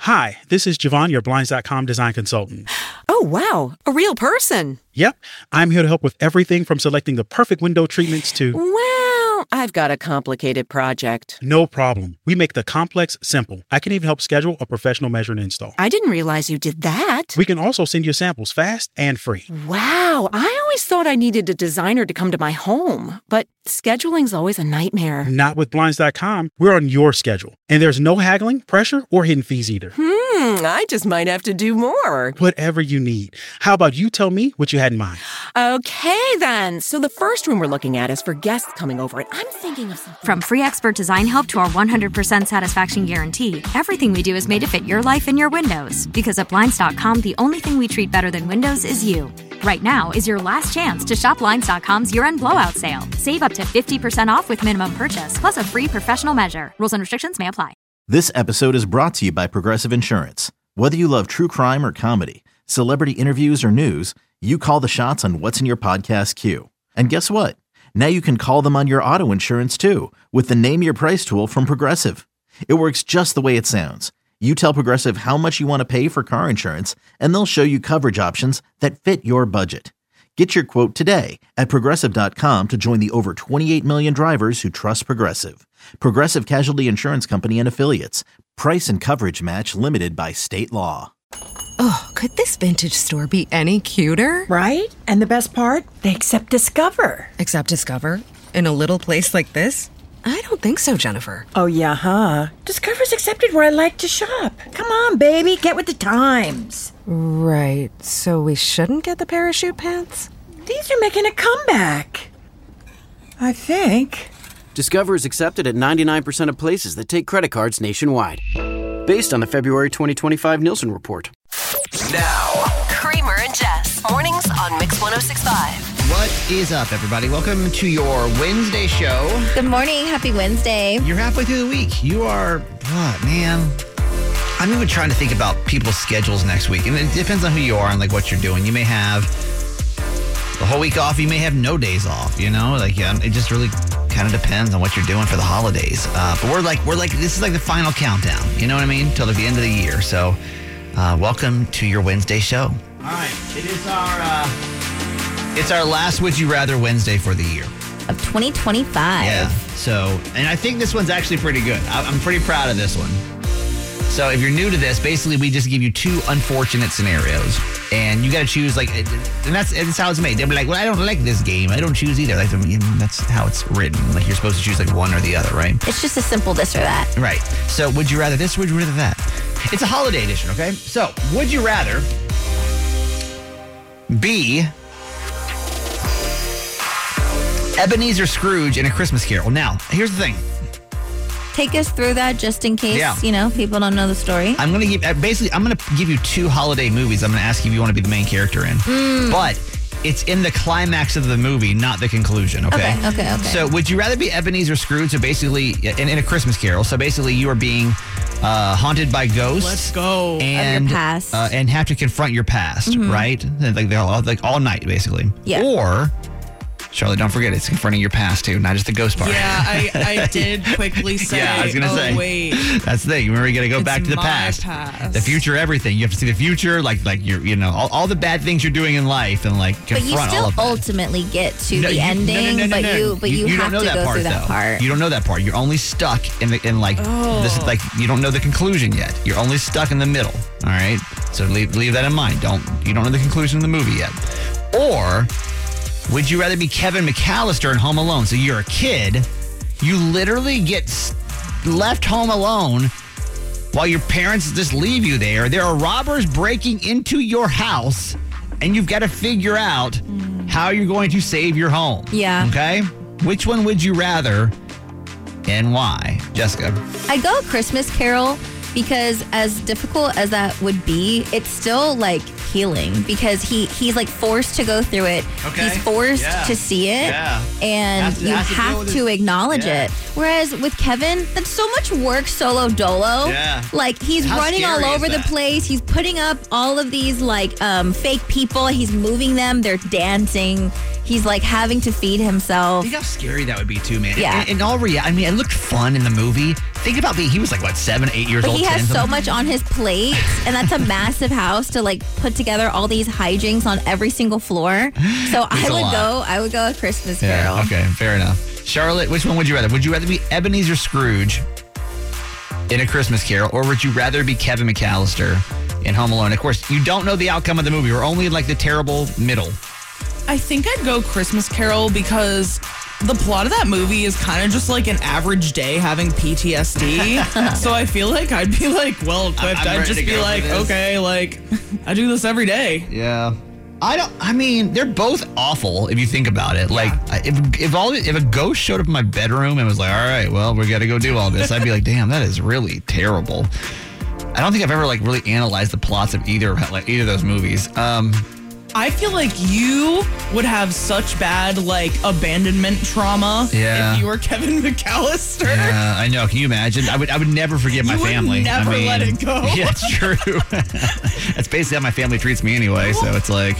Hi, this is Javon, your Blinds.com design consultant. Oh, wow. A real person. Yep, I'm here to help with everything from selecting the perfect window treatments to... Well, I've got a complicated project. No problem. We make the complex simple. I can even help schedule a professional measure and install. I didn't realize you did that. We can also send you samples fast and free. Wow, I always thought I needed a designer to come to my home, but scheduling's always a nightmare. Not with Blinds.com. We're on your schedule. And there's no haggling, pressure, or hidden fees either. I just might have to do more. Whatever you need. How about you tell me what you had in mind? Okay, then. So the first room we're looking at is for guests coming over, and I'm thinking of something. From free expert design help to our 100% satisfaction guarantee, everything we do is made to fit your life and your windows. Because at Blinds.com, the only thing we treat better than windows is you. Right now is your last chance to shop Blinds.com's year-end blowout sale. Save up to 50% off with minimum purchase, plus a free professional measure. Rules and restrictions may apply. This episode is brought to you by Progressive Insurance. Whether you love true crime or comedy, celebrity interviews or news, you call the shots on what's in your podcast queue. And guess what? Now you can call them on your auto insurance too with the Name Your Price tool from Progressive. It works just the way it sounds. You tell Progressive how much you want to pay for car insurance, and they'll show you coverage options that fit your budget. Get your quote today at Progressive.com to join the over 28 million drivers who trust Progressive. Progressive Casualty Insurance Company and Affiliates. Price and coverage match limited by state law. Oh, could this vintage store be any cuter? Right? And the best part? They accept Discover. Accept Discover? In a little place like this? I don't think so, Jennifer. Oh, yeah, huh? Discover's accepted where I like to shop. Come on, baby, get with the times. Right, so we shouldn't get the parachute pants? These are making a comeback. I think. Discover is accepted at 99% of places that take credit cards nationwide. Based on the February 2025 Nielsen report. Now, Kramer and Jess. Mornings on Mix 106.5. What is up, everybody? Welcome to your Wednesday show. Good morning. Happy Wednesday. You're halfway through the week. You are, what, man? I'm even trying to think about people's schedules next week. And it depends on who you are and like what you're doing. You may have the whole week off. You may have no days off, you know? Like, yeah, it just really kind of depends on what you're doing for the holidays. But we're like, this is like the final countdown. You know what I mean? Till the end of the year. So welcome to your Wednesday show. All right. It is it's our last Would You Rather Wednesday for the year. Of 2025. Yeah. So, and I think this one's actually pretty good. I'm pretty proud of this one. So if you're new to this, basically we just give you two unfortunate scenarios. And you got to choose, like, and that's how it's made. They'll be like, well, I don't like this game. I don't choose either. Like, that's how it's written. Like, you're supposed to choose, like, one or the other, right? It's just a simple this or that. Right. So would you rather this or would you rather that? It's a holiday edition, okay? So would you rather be Ebenezer Scrooge in A Christmas Carol? Now, here's the thing. Take us through that just in case, people don't know the story. I'm going to give you two holiday movies. I'm going to ask you if you want to be the main character in. But it's in the climax of the movie, not the conclusion, okay? Okay. So would you rather be Ebenezer Scrooge, so basically, in A Christmas Carol, so basically you are being haunted by ghosts. Let's go. And, of your past. And have to confront your past, right? Like all night, basically. Yeah. Or... Charlotte, don't forget, it's confronting your past, too, not just the ghost part. Yeah, I did quickly say, yeah, I was going to say. Wait. That's the thing. Remember, you got to go back to the past. The future, everything. You have to see the future, like you're, all the bad things you're doing in life and, like, confront all of that. But you still ultimately get to the ending, but you have to go through that part. You don't know that part. You're only stuck in this is like, you don't know the conclusion yet. You're only stuck in the middle, all right? So leave that in mind. You don't know the conclusion of the movie yet. Or... would you rather be Kevin McAllister in Home Alone? So you're a kid, you literally get left home alone while your parents just leave you there. There are robbers breaking into your house, and you've got to figure out how you're going to save your home. Yeah. Okay? Which one would you rather and why? Jessica? I go Christmas Carol because as difficult as that would be, it's still like healing because he's like forced to go through it. Okay. He's forced to see it. Yeah. And you have to acknowledge it. Whereas with Kevin, that's so much work solo dolo. Yeah. Like he's running all over the place. He's putting up all of these like fake people. He's moving them. They're dancing. He's like having to feed himself. Think how scary that would be too, man. Yeah. In all reality, I mean, it looked fun in the movie. Think about he was like, what, 7, 8 years but old? He has 10, so much on his plate, and that's a massive house to like put together all these hijinks on every single floor. So I would go with Christmas Carol. Yeah, okay, fair enough. Charlotte, which one would you rather? Would you rather be Ebenezer Scrooge in A Christmas Carol, or would you rather be Kevin McAllister in Home Alone? Of course, you don't know the outcome of the movie. We're only in like the terrible middle. I think I'd go Christmas Carol because the plot of that movie is kind of just like an average day having PTSD. So I feel like I'd be like well equipped. I'd just be like, okay, like I do this every day. Yeah. I mean, they're both awful if you think about it. Like, if a ghost showed up in my bedroom and was like, all right, well, we got to go do all this, I'd be like, damn, that is really terrible. I don't think I've ever like really analyzed the plots of either of those movies. I feel like you would have such bad like abandonment trauma if you were Kevin McAllister. Yeah, I know. Can you imagine? I would never forgive my family. Never let it go. Yeah, it's true. That's basically how my family treats me anyway. So it's like,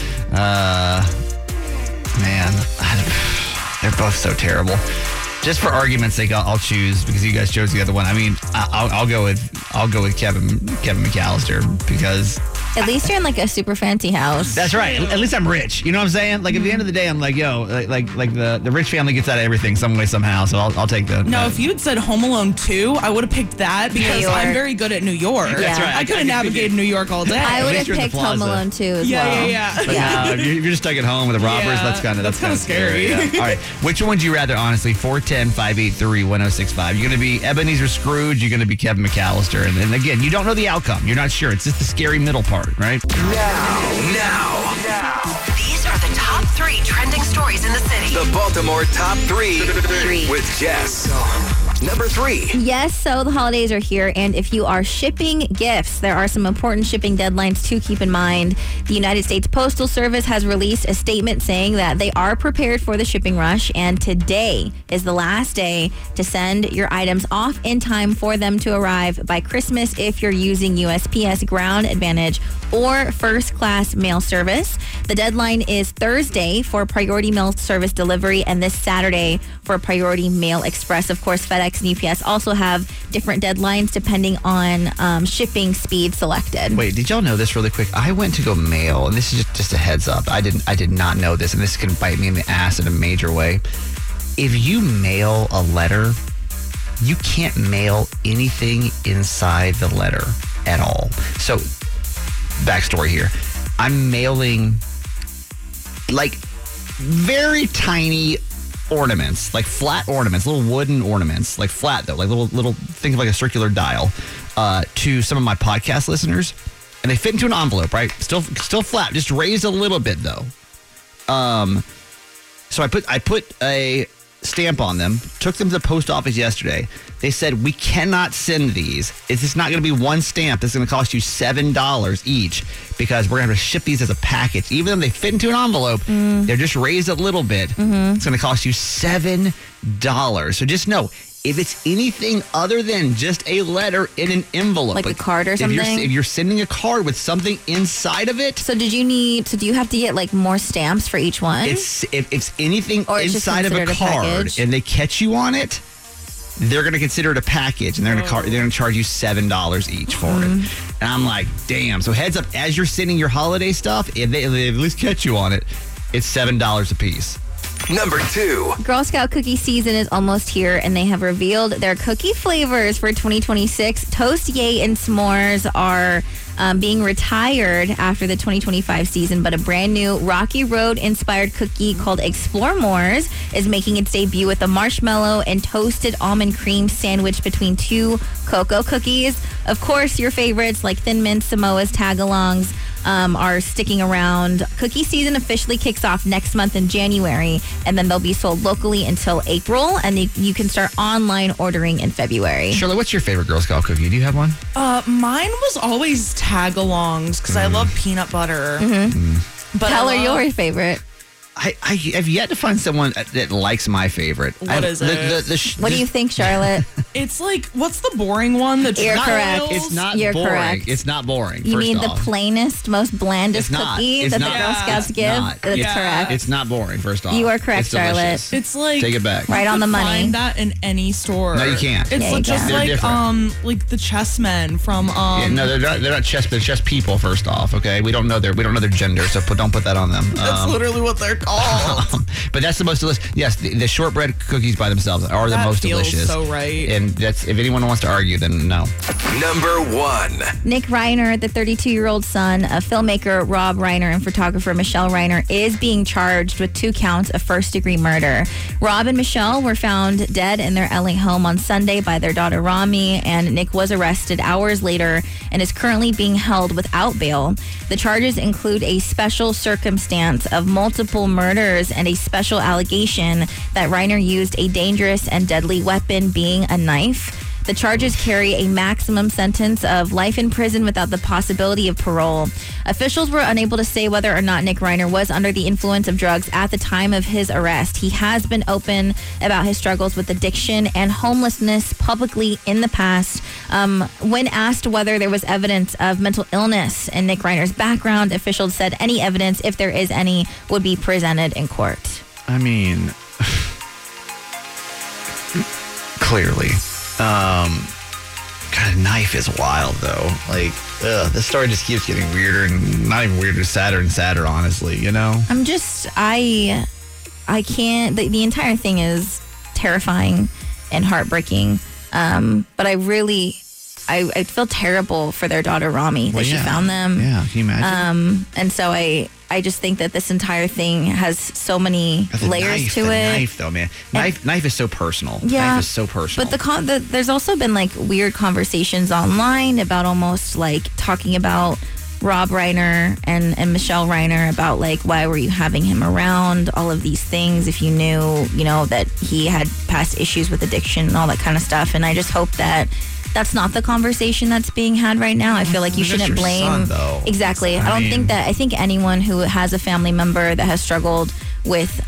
man, they're both so terrible. Just for argument's sake, I'll choose because you guys chose the other one. I mean, I'll go with Kevin McAllister because. At least you're in like a super fancy house. That's right. At least I'm rich. You know what I'm saying? Like at the end of the day, I'm like, yo, like the rich family gets out of everything some way somehow. So I'll take the. No, if you had said Home Alone 2, I would have picked that because I'm very good at New York. Yeah. That's right. I could have navigated New York all day. I would have picked Home Alone 2 as well. Yeah. But now, if you're just stuck at home with the robbers, that's kind of scary. Yeah. All right. Which one would you rather, honestly? 410-583-1065. You're going to be Ebenezer Scrooge. You're going to be Kevin McAllister. And again, you don't know the outcome. You're not sure. It's just the scary middle part, right? Now. These are the top 3 trending stories in the city. The Baltimore Top 3 with Jess. Number 3. Yes, so the holidays are here, and if you are shipping gifts, there are some important shipping deadlines to keep in mind. The United States Postal Service has released a statement saying that they are prepared for the shipping rush, and today is the last day to send your items off in time for them to arrive by Christmas if you're using USPS Ground Advantage or First Class Mail Service. The deadline is Thursday for Priority Mail Service delivery and this Saturday for Priority Mail Express. Of course, FedEx and UPS also have different deadlines depending on shipping speed selected. Wait, did y'all know this really quick? I went to go mail, and this is just a heads up. I did not know this, and this can bite me in the ass in a major way. If you mail a letter, you can't mail anything inside the letter at all. So, backstory here. I'm mailing like very tiny ornaments, like flat ornaments, little wooden ornaments, like flat though, like little think of like a circular dial, to some of my podcast listeners, and they fit into an envelope, right? Still flat, just raised a little bit though. So I put a stamp on them, took them to the post office yesterday. They said, we cannot send these. It's just not going to be one stamp. It's going to cost you $7 each because we're going to have to ship these as a package. Even though they fit into an envelope, they're just raised a little bit. It's going to cost you $7. So just know, if it's anything other than just a letter in an envelope, like a card or something, if you're sending a card with something inside of it. So do you have to get like more stamps for each one? If it's anything inside of a card and they catch you on it, they're going to consider it a package, and they're going to charge you $7 each for it. And I'm like, damn. So heads up, as you're sending your holiday stuff, if they at least catch you on it, it's $7 a piece. Number 2. Girl Scout cookie season is almost here, and they have revealed their cookie flavors for 2026. Toast, Yay, and S'mores are being retired after the 2025 season, but a brand new Rocky Road inspired cookie called Explore S'mores is making its debut with a marshmallow and toasted almond cream sandwich between 2 cocoa cookies. Of course, your favorites like Thin Mints, Samoas, Tagalongs are sticking around. Cookie season officially kicks off next month in January, and then they'll be sold locally until April, and you can start online ordering in February. Shirley, what's your favorite Girl Scout cookie? Do you have one? Mine was always Tagalongs because I love peanut butter. But Tell her your favorite. I have yet to find someone that likes my favorite. What is it? What do you think, Charlotte? It's like, what's the boring one? You're correct. It's not You're boring. correct. It's not boring. You mean off. the plainest, most blandest cookie that the Girl Scouts give? That's correct. It's not boring, first off. You are correct, Charlotte. Delicious. It's like... Take it back. Right on the money. Find that in any store. No, you can't. It's just like the chessmen from... no, they're not chess, they're chess people, first off, okay? We don't know their gender, so don't put that on them. That's literally what they're called. But that's the most delicious. Yes, the shortbread cookies by themselves are the most delicious. So right. And that's, if anyone wants to argue, then no. Number 1. Nick Reiner, the 32-year-old son of filmmaker Rob Reiner and photographer Michelle Reiner, is being charged with 2 counts of first-degree murder. Rob and Michelle were found dead in their LA home on Sunday by their daughter Rami, and Nick was arrested hours later and is currently being held without bail. The charges include a special circumstance of multiple murders and a special allegation that Reiner used a dangerous and deadly weapon, being a knife. The charges carry a maximum sentence of life in prison without the possibility of parole. Officials were unable to say whether or not Nick Reiner was under the influence of drugs at the time of his arrest. He has been open about his struggles with addiction and homelessness publicly in the past. When asked whether there was evidence of mental illness in Nick Reiner's background, officials said any evidence, if there is any, would be presented in court. I mean, clearly. God, a knife is wild, though. Like, this story just keeps getting weirder and not even weirder, sadder and sadder, honestly, you know? I can't, the entire thing is terrifying and heartbreaking. But I feel terrible for their daughter, Rami, that she found them. Yeah, can you imagine? And so I just think that this entire thing has so many layers to it. Knife, though, man. Knife is so personal. Yeah, knife is so personal. But there's also been like weird conversations online about almost like talking about Rob Reiner and Michelle Reiner about like, why were you having him around, all of these things, if you knew, that he had past issues with addiction and all that kind of stuff. And I just hope that that's not the conversation that's being had right now. I feel like you shouldn't blame. Exactly. I think anyone who has a family member that has struggled with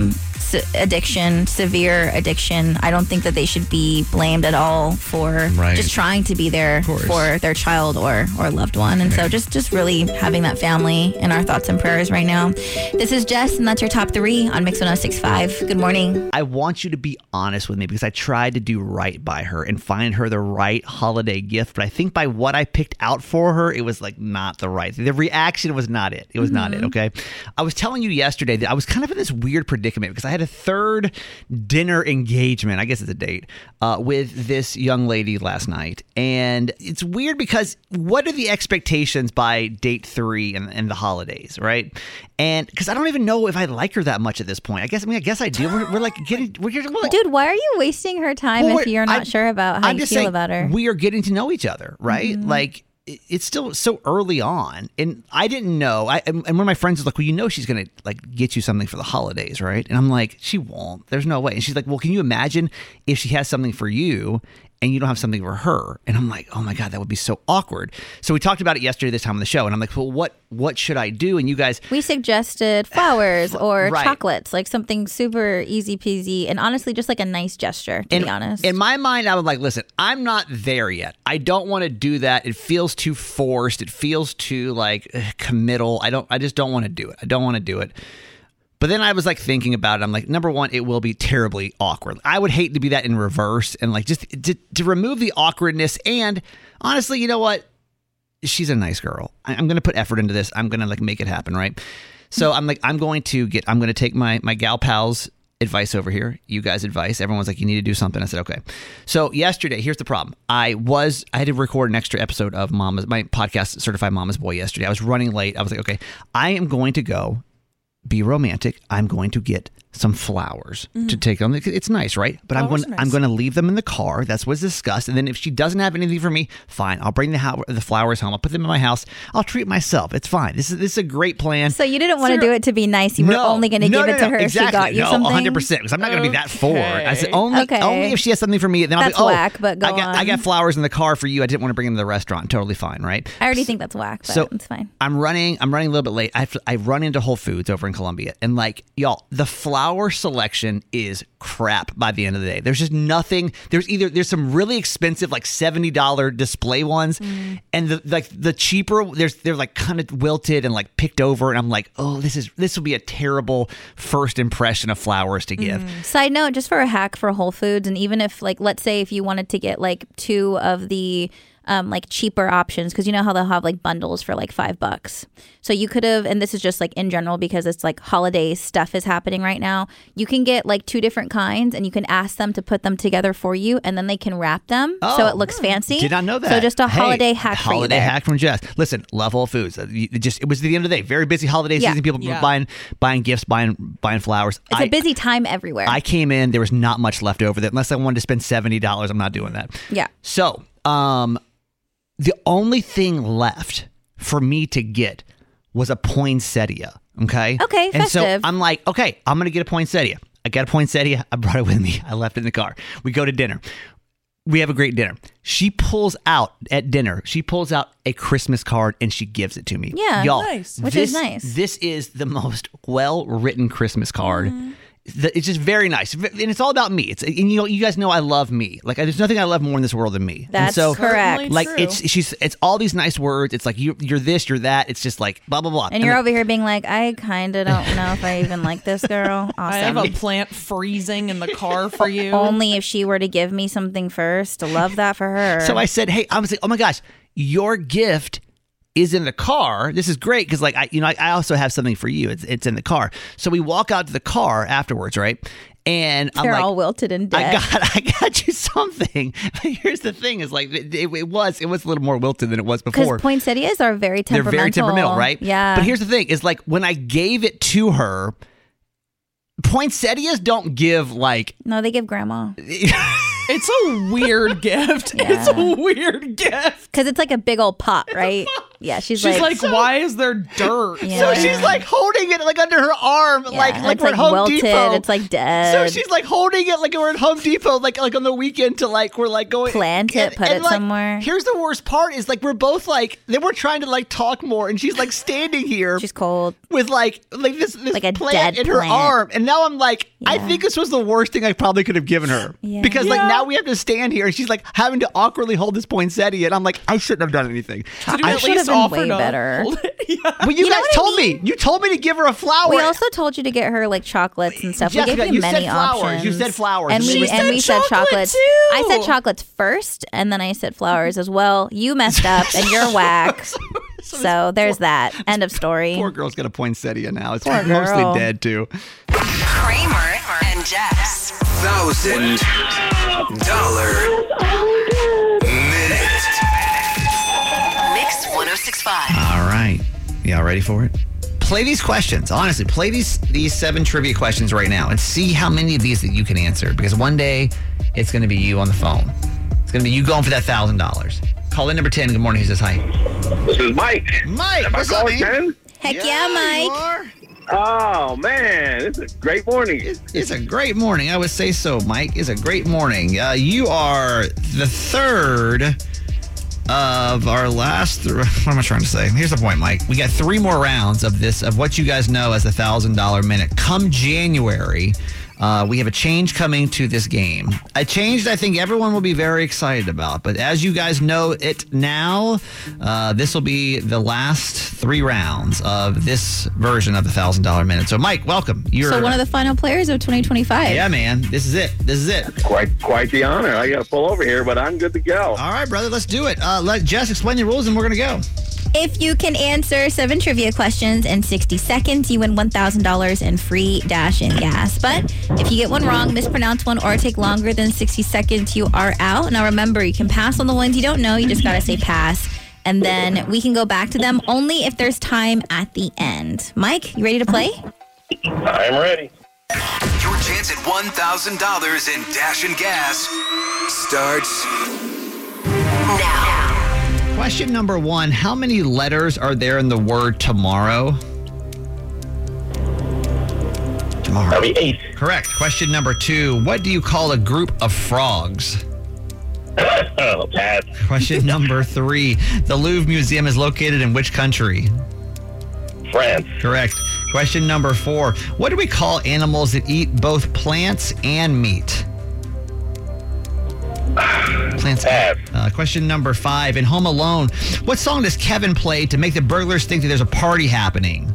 addiction, severe addiction, I don't think that they should be blamed at all for just trying to be there for their child or loved one. And so just really having that family in our thoughts and prayers right now. This is Jess, and that's your top 3 on Mix 106.5. Good morning. I want you to be honest with me, because I tried to do right by her and find her the right holiday gift, but I think by what I picked out for her, it was like not the right. The reaction was not it. It was not it, okay? I was telling you yesterday that I was kind of in this weird predicament because I had a third dinner engagement, I guess it's a date, with this young lady last night. And it's weird because what are the expectations by date 3 and the holidays, right? And because I don't even know if I like her that much at this point. I guess I do. We're like getting... Dude, why are you wasting her time if you're not sure about how you feel about her? We are getting to know each other, right? Mm-hmm. Like, it's still so early on, and I didn't know. And one of my friends was like, well, she's going to like get you something for the holidays, right? And I'm like, she won't. There's no way. And she's like, well, can you imagine if she has something for you and you don't have something for her? And I'm like, oh my God, that would be so awkward. So we talked about it yesterday this time on the show, and I'm like, well, what should I do? And you guys... We suggested flowers or chocolates, like something super easy peasy, and honestly, just like a nice gesture, to be honest. In my mind, I was like, listen, I'm not there yet. I don't want to do that. It feels too forced. It feels too like committal. I just don't want to do it. I don't want to do it. But then I was like thinking about it. I'm like, number one, it will be terribly awkward. I would hate to be that in reverse and like just to remove the awkwardness. And honestly, you know what? She's a nice girl. I'm going to put effort into this. I'm going to like make it happen, right? So I'm like, I'm going to take my gal pals advice over here. You guys' advice. Everyone's like, you need to do something. I said, okay. So yesterday, here's the problem. I had to record an extra episode of my podcast, Certified Mama's Boy, yesterday. I was running late. I was like, okay, I am going to go be romantic. I'm going to get some flowers to take on. It's nice, right? But I'm going to leave them in the car. That's what's discussed. And then if she doesn't have anything for me, fine. I'll bring the flowers home. I'll put them in my house. I'll treat myself. It's fine. This is a great plan. So you didn't want to do it to be nice. You were only going to give it to her exactly. if she got you something? 100%. Because I'm not going to be that forward. I said only if she has something for me. Then that's I'll be whack, but go on. I got flowers in the car for you. I didn't want to bring them to the restaurant. Totally fine, right? I already think that's whack, but so it's fine. I'm running a little bit late. I run into Whole Foods over in Columbia. And like, y'all, the flower selection is crap by the end of the day. There's just nothing. There's some really expensive like $70 display ones, and the cheaper they're like kind of wilted and like picked over, and I'm like, oh, this will be a terrible first impression of flowers to give. Side note, just for a hack for Whole Foods, and even if like let's say if you wanted to get like 2 of the like cheaper options, because you know how they'll have like bundles for like $5. So you could have, and this is just like in general because it's like holiday stuff is happening right now. You can get like 2 different kinds, and you can ask them to put them together for you, and then they can wrap them so it looks fancy. Did not know that. So just a holiday hack for you. Holiday hack from Jess. Listen, love Whole Foods. It was the end of the day. Very busy holiday season. People buying gifts, buying flowers. It's a busy time everywhere. I came in. There was not much left over. That unless I wanted to spend $70, I'm not doing that. Yeah. So, the only thing left for me to get was a poinsettia. Okay. Okay. And festive. so I'm like, okay, I'm gonna get a poinsettia. I got a poinsettia. I brought it with me. I left it in the car. We go to dinner. We have a great dinner. She pulls out at dinner. She pulls out a Christmas card and she gives it to me. Yeah, y'all. nice. Which is nice. This is the most well-written Christmas card. It's just very nice, and it's all about me. It's you guys know I love me. Like there's nothing I love more in this world than me. That's correct. Like it's all these nice words. It's like you're this, you're that. It's just like blah blah blah. And you're over here being like, I kind of don't know if I even like this girl. Awesome. I have a plant freezing in the car for you. Only if she were to give me something first. Love that for her. So I said, hey, I was like, oh my gosh, your gift is in the car. This is great because, like, I also have something for you. It's in the car. So we walk out to the car afterwards, right? And they're all wilted and dead. I got you something. But here's the thing: is like it was a little more wilted than it was before. Because poinsettias are very temperamental. They're very temperamental, right? Yeah. But here's the thing: is like when I gave it to her, poinsettias don't give like. No, they give grandma. It's a weird gift. Yeah. It's a weird gift. Because it's like a big old pot, right? Yeah, she's like, why is there dirt? Yeah. So she's like holding it like under her arm, like we're at Home wilted, Depot. It's like dead. So she's like holding it like we're at Home Depot, like on the weekend to like we're like going plant it, put it like, somewhere. Here's the worst part is like we're both like then we're trying to like talk more, and she's like standing here. She's cold with like this like a plant dead in her plant. arm, and now I'm like I think this was the worst thing I probably could have given her because like now we have to stand here, and she's like having to awkwardly hold this poinsettia, and I'm like I shouldn't have done anything. I should have been way better. Well, you guys told me. You told me to give her a flower. We also told you to get her like chocolates and stuff. Jessica, we gave you many said flowers. options. You said flowers. And we said chocolates. Too. I said chocolates first, and then I said flowers as well. You messed up, and you're whack. So there's that. End of story. Poor girl's got a poinsettia now. It's Poor mostly girl. dead too. Kramer and Jess. $1,000 minute. Mix 1065. All right. Y'all ready for it? Play these questions. Honestly, play these 7 trivia questions right now and see how many of these that you can answer. Because one day, it's going to be you on the phone. It's going to be you going for that $1,000. Call in number 10. Good morning. Who says hi? This is Mike. Mike, what's up, man? Heck yeah, Mike. Oh, man. It's a great morning. It's a great morning. I would say so, Mike. It's a great morning. You are the third of our last. What am I trying to say? Here's the point, Mike. We got 3 more rounds of this, of what you guys know as the $1,000 minute. Come January, we have a change coming to this game. A change that I think everyone will be very excited about. But as you guys know it now, this will be the last 3 rounds of this version of the $1,000 minute. So, Mike, welcome. You're So one of the final players of 2025. Yeah, man. This is it. Quite the honor. I got to pull over here, but I'm good to go. All right, brother. Let's do it. Let Jess explain the rules, and we're going to go. If you can answer 7 trivia questions in 60 seconds, you win $1,000 in free Dash-In gas. But if you get one wrong, mispronounce one, or take longer than 60 seconds, you are out. Now remember, you can pass on the ones you don't know. You just got to say pass. And then we can go back to them only if there's time at the end. Mike, you ready to play? I'm ready. Your chance at $1,000 in Dash and Gas starts now. Question number 1. How many letters are there in the word tomorrow? Tomorrow. That'll be 8. Correct. Question number 2. What do you call a group of frogs? Pass. Question number 3. The Louvre Museum is located in which country? France. Correct. Question number 4. What do we call animals that eat both plants and meat? Plants. Pass. Question number 5. In Home Alone, what song does Kevin play to make the burglars think that there's a party happening?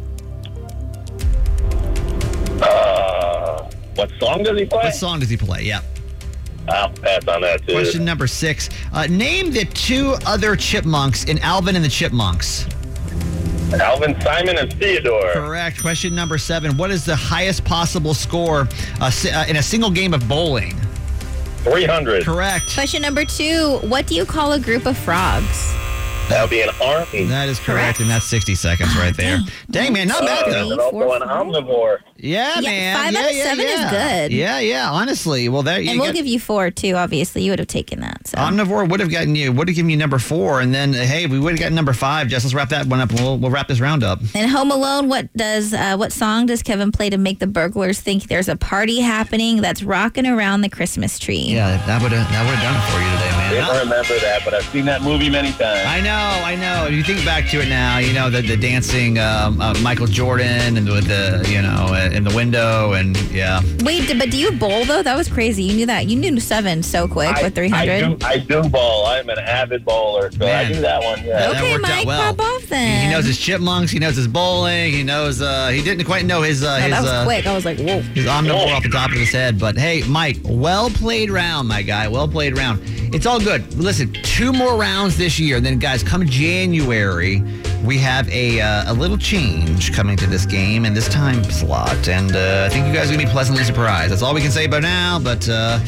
What song does he play? What song does he play? Yeah. I'll pass on that, too. Question number 6. Name the 2 other chipmunks in Alvin and the Chipmunks. Alvin, Simon, and Theodore. Correct. Question number 7. What is the highest possible score in a single game of bowling? 300. Correct. Question number 2. What do you call a group of frogs? That would be an army. That is correct, and that's 60 seconds right there. Dang, man, not bad, though. And also an omnivore. Yeah, man. 5 out of 7 is good. Yeah, honestly. Well, there you go. And we'll give you 4, too, obviously. You would have taken that. So. Omnivore would have given you number 4, and then, hey, we would have gotten number 5. Jess, let's wrap that one up, and we'll wrap this round up. In Home Alone, what song does Kevin play to make the burglars think there's a party happening that's rocking around the Christmas tree? Yeah, that would have done it for you today, man. I didn't remember that, but I've seen that movie many times. I know. If you think back to it now, you know, the dancing Michael Jordan and with the, you know, in the window, and yeah. Wait, but do you bowl, though? That was crazy. You knew that. You knew 7 so quick with 300. I do bowl. I'm an avid bowler, so I knew that one. Yeah. Okay, that worked Mike, out well. pop off then. He knows his chipmunks. He knows his bowling. He knows, he didn't quite know his that was quick. I was like, whoa. His omnivore off the top of his head. But hey, Mike, well played round, my guy. Well played round. It's all good. Listen, 2 more rounds this year. Then, guys, come January, we have a little change coming to this game and this time slot. And I think you guys are going to be pleasantly surprised. That's all we can say about now. But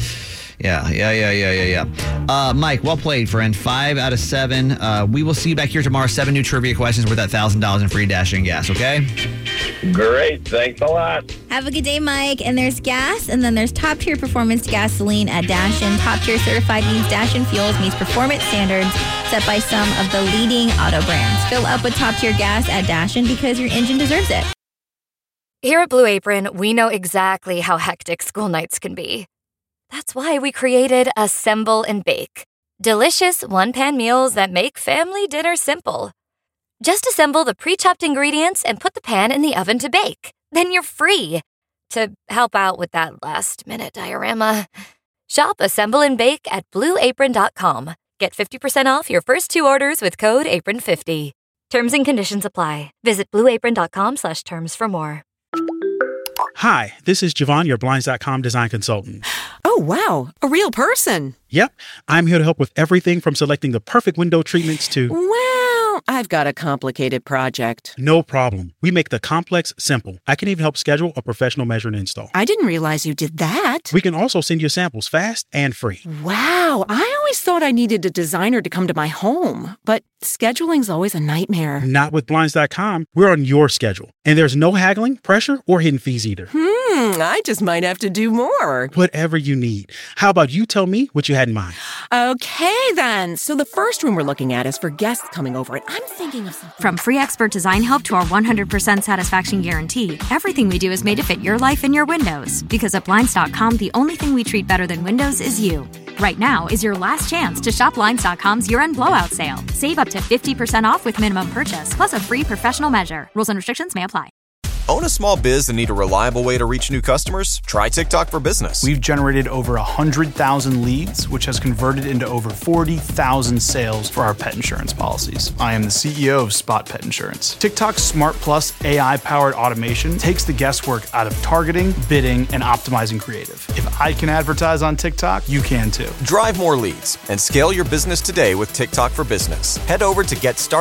yeah. Mike, well played, friend. 5 out of 7. We will see you back here tomorrow. 7 new trivia questions worth that $1,000 in free Dash and Gas, okay? Great. Thanks a lot. Have a good day, Mike. And there's gas, and then there's top-tier performance gasoline at Dashin. Top-tier certified means Dashin Fuels meets performance standards set by some of the leading auto brands. Fill up with top-tier gas at Dashin because your engine deserves it. Here at Blue Apron, we know exactly how hectic school nights can be. That's why we created Assemble and Bake. Delicious one-pan meals that make family dinner simple. Just assemble the pre-chopped ingredients and put the pan in the oven to bake. Then you're free to help out with that last-minute diorama. Shop Assemble and Bake at BlueApron.com. Get 50% off your first 2 orders with code APRON50. Terms and conditions apply. Visit BlueApron.com/terms for more. Hi, this is Javon, your Blinds.com design consultant. Oh, wow. A real person. Yep. I'm here to help with everything from selecting the perfect window treatments to... Well, I've got a complicated project. No problem. We make the complex simple. I can even help schedule a professional measure and install. I didn't realize you did that. We can also send you samples fast and free. Wow. I always thought I needed a designer to come to my home, but scheduling's always a nightmare. Not with Blinds.com. We're on your schedule. And there's no haggling, pressure, or hidden fees either. I just might have to do more. Whatever you need. How about you tell me what you had in mind? Okay, then. So the first room we're looking at is for guests coming over, and I'm thinking of something. From free expert design help to our 100% satisfaction guarantee, everything we do is made to fit your life and your windows. Because at Blinds.com, the only thing we treat better than windows is you. Right now is your last chance to shop Blinds.com's year-end blowout sale. Save up to 50% off with minimum purchase, plus a free professional measure. Rules and restrictions may apply. Own a small biz and need a reliable way to reach new customers? Try TikTok for Business. We've generated over 100,000 leads, which has converted into over 40,000 sales for our pet insurance policies. I am the CEO of Spot Pet Insurance. TikTok's Smart Plus AI-powered automation takes the guesswork out of targeting, bidding, and optimizing creative. If I can advertise on TikTok, you can too. Drive more leads and scale your business today with TikTok for Business. Head over to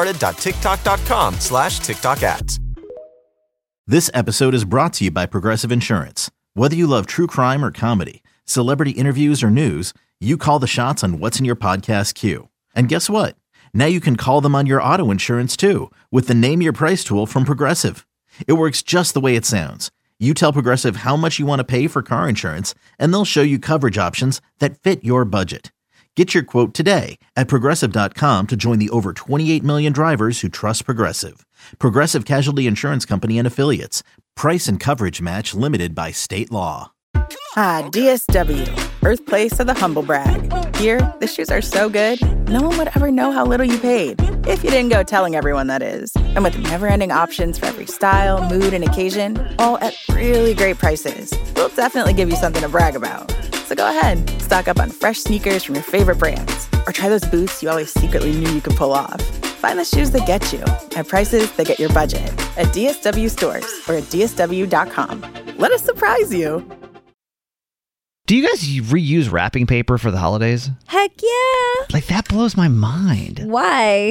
getstarted.tiktok.com/TikTok ads. This episode is brought to you by Progressive Insurance. Whether you love true crime or comedy, celebrity interviews or news, you call the shots on what's in your podcast queue. And guess what? Now you can call them on your auto insurance too with the Name Your Price tool from Progressive. It works just the way it sounds. You tell Progressive how much you want to pay for car insurance, and they'll show you coverage options that fit your budget. Get your quote today at Progressive.com to join the over 28 million drivers who trust Progressive. Progressive Casualty Insurance Company and Affiliates. Price and coverage match limited by state law. Ah, DSW, birthplace of the humble brag. Here, the shoes are so good, no one would ever know how little you paid. If you didn't go telling everyone, that is. And with never-ending options for every style, mood, and occasion, all at really great prices, we'll definitely give you something to brag about. So go ahead, stock up on fresh sneakers from your favorite brands, or try those boots you always secretly knew you could pull off. Find the shoes that get you at prices that get your budget at DSW stores or at DSW.com. Let us surprise you. Do you guys reuse wrapping paper for the holidays? Heck yeah. Like, that blows my mind. Why?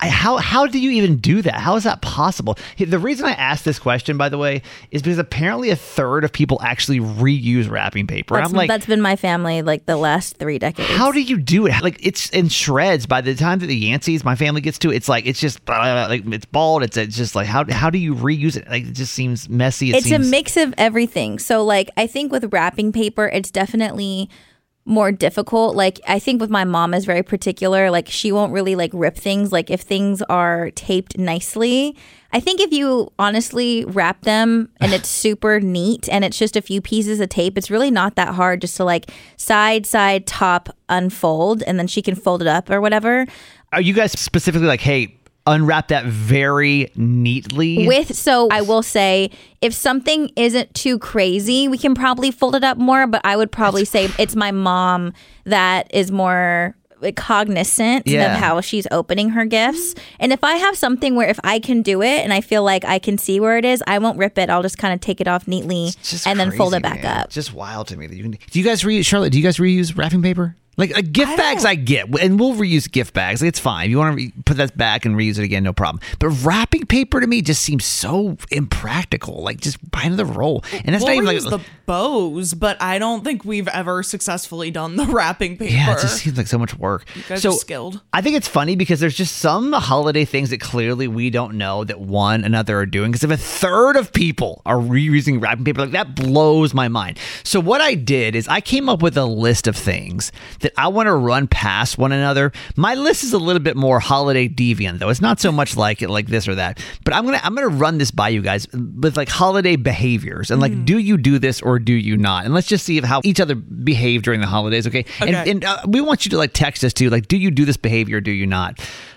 How do you even do that? How is that possible? The reason I asked this question, by the way, is because apparently a third of people actually reuse wrapping paper. That's been my family like the last 3 decades. How do you do it? Like, it's in shreds. By the time that the Yanceys, my family gets to it, it's just like it's bald. It's just like, how do you reuse it? Like, it just seems messy. It's a mix of everything. So like, I think with wrapping paper, it's definitely more difficult. Like, I think with my mom is very particular. Like, she won't really like rip things. Like, if things are taped nicely, I think if you honestly wrap them and it's super neat and it's just a few pieces of tape, it's really not that hard just to like side, top, unfold, and then she can fold it up or whatever. Are you guys specifically like, hey, unwrap that very neatly? So I will say, if something isn't too crazy, we can probably fold it up more, but I would probably say it's my mom that is more cognizant of how she's opening her gifts. And if I have something where if I can do it and I feel like I can see where it is, I won't rip it. I'll just kind of take it off neatly and then fold it back up. It's just wild to me that do you guys Charlotte, do you guys reuse wrapping paper? Like gift bags, I get, and we'll reuse gift bags. Like, it's fine. If you want to put that back and reuse it again, no problem. But wrapping paper to me just seems so impractical. Like, just buy another roll, and that's we'll not even reuse the bows. But I don't think we've ever successfully done the wrapping paper. Yeah, it just seems like so much work. You guys are skilled. I think it's funny because there's just some holiday things that clearly we don't know that one another are doing. Because if a third of people are reusing wrapping paper, like, that blows my mind. So what I did is I came up with a list of things that I want to run past one another. My list is a little bit more holiday deviant, though. It's not so much like this or that. But I'm gonna run this by you guys with like holiday behaviors and like, do you do this or do you not? And let's just see how each other behave during the holidays. Okay. And we want you to like text us too. Like, do you do this behavior or do you not?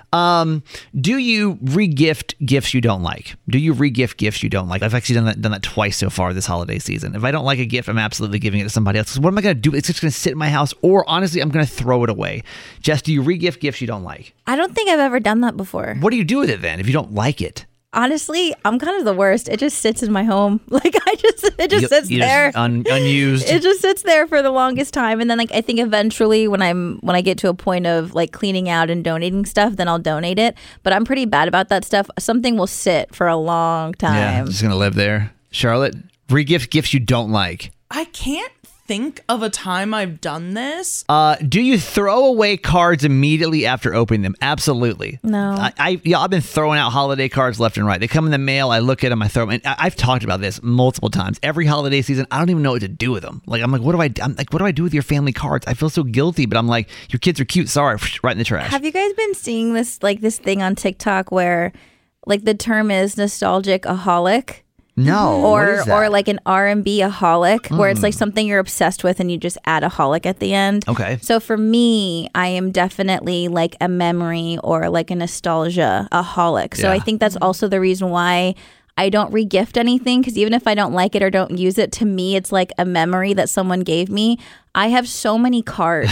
Do you re-gift gifts you don't like? Do you re-gift gifts you don't like? I've actually done that twice so far this holiday season. If I don't like a gift, I'm absolutely giving it to somebody else. What am I going to do? It's just going to sit in my house, or honestly, I'm going to throw it away. Jess, do you re-gift gifts you don't like? I don't think I've ever done that before. What do you do with it then if you don't like it? Honestly, I'm kind of the worst. It just sits in my home. Like, it just sits there. Unused. It just sits there for the longest time. And then like, I think eventually when I get to a point of like cleaning out and donating stuff, then I'll donate it. But I'm pretty bad about that stuff. Something will sit for a long time. Yeah, just going to live there. Charlotte, re-gift gifts you don't like. I can't think of a time I've done this. Do you throw away cards immediately after opening them? Absolutely. No. I've been throwing out holiday cards left and right. They come in the mail. I look at them. I throw them. And I've talked about this multiple times. Every holiday season, I don't even know what to do with them. Like, I'm like, what do I do with your family cards? I feel so guilty, but I'm like, your kids are cute. Sorry, right in the trash. Have you guys been seeing this thing on TikTok where like the term is nostalgic-aholic? No, or like an R&B-aholic, where it's like something you're obsessed with and you just add aholic at the end. Okay. So for me, I am definitely like a memory or like a nostalgia-aholic. So I think that's also the reason why I don't re-gift anything, because even if I don't like it or don't use it, to me, it's like a memory that someone gave me. I have so many cards,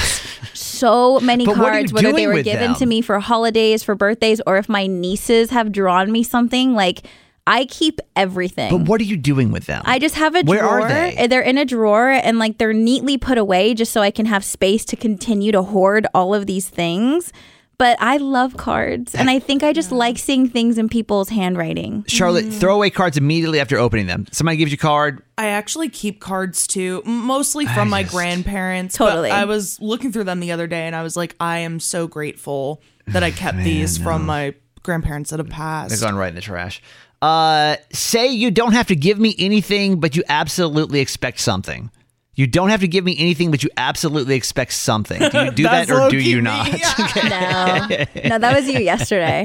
whether they were given to me for holidays, for birthdays, or if my nieces have drawn me something, like, I keep everything. But what are you doing with them? I just have a drawer. Where are they? They're in a drawer, and like they're neatly put away just so I can have space to continue to hoard all of these things. But I love cards, and I think I just like seeing things in people's handwriting. Charlotte, throw away cards immediately after opening them. Somebody gives you a card. I actually keep cards too, mostly from my grandparents. Totally. But I was looking through them the other day, and I was like, I am so grateful that I kept these from my grandparents that have passed. They're gone right in the trash. Say you don't have to give me anything, but you absolutely expect something. You don't have to give me anything, but you absolutely expect something. Do you do that or do you not? No, that was you yesterday.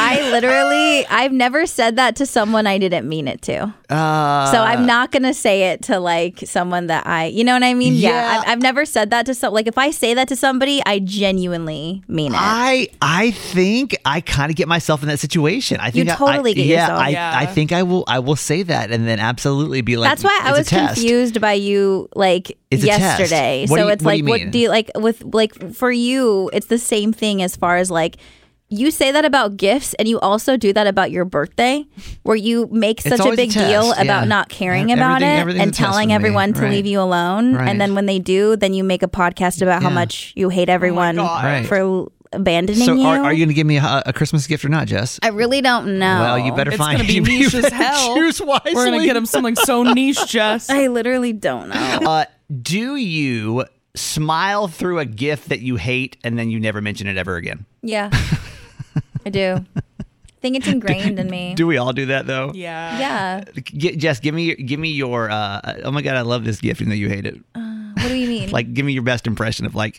I've never said that to someone I didn't mean it to. So I'm not going to say it to like someone that you know what I mean? Yeah. I've never said that to someone. Like if I say that to somebody, I genuinely mean it. I think I kind of get myself in that situation. I think you totally get yourself. I think I will say that and then absolutely be like, that's why I was confused by you like yesterday. So it's like, what do you like with like for you? It's the same thing as far as like you say that about gifts, and you also do that about your birthday, where you make such a big deal about not caring about it and telling everyone to leave you alone, and then when they do, then you make a podcast about how much you hate everyone for abandoning you. So are you going to give me a Christmas gift or not, Jess? I really don't know. Well, you better find it. It's going to be niche as hell. Choose wisely. We're going to get him something so niche, Jess. I literally don't know. Do you smile through a gift that you hate and then you never mention it ever again? Yeah, I do. I think it's ingrained in me. Do we all do that though? Yeah. Jess, give me your. Oh my God, I love this gift, even though you hate it. What do you mean? Like, give me your best impression of like.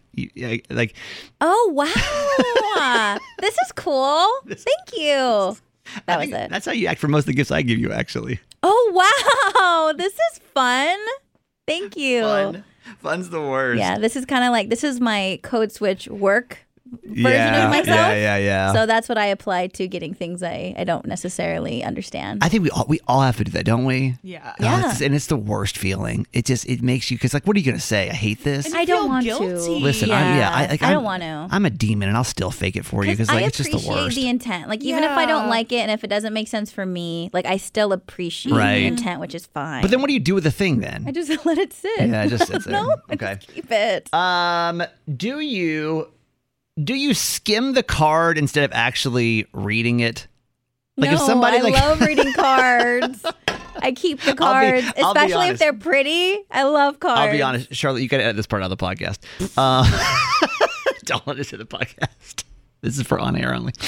Oh wow, this is cool. Thank you. That was it. That's how you act for most of the gifts I give you, actually. Oh wow, this is fun. Thank you. Fun's the worst. Yeah, this is kind of like, this is my code switch work version of myself. Yeah. So that's what I apply to getting things I don't necessarily understand. I think we all have to do that, don't we? Yeah. And it's the worst feeling. It makes you, because like, what are you going to say? I hate this. I don't want guilty. to. Listen, I don't want to. I'm a demon, and I'll still fake it for you because like it's just the worst. I appreciate the intent. Like even if I don't like it, and if it doesn't make sense for me, like I still appreciate the intent, which is fine. But then what do you do with the thing then? I just let it sit. Yeah, it just sits there. No, okay. I just keep it. Do you skim the card instead of actually reading it? Like no, if somebody I love reading cards. I keep the cards, especially if they're pretty. I love cards. I'll be honest, Charlotte, you got to edit this part out of the podcast. Don't let it to the podcast. This is for on air only.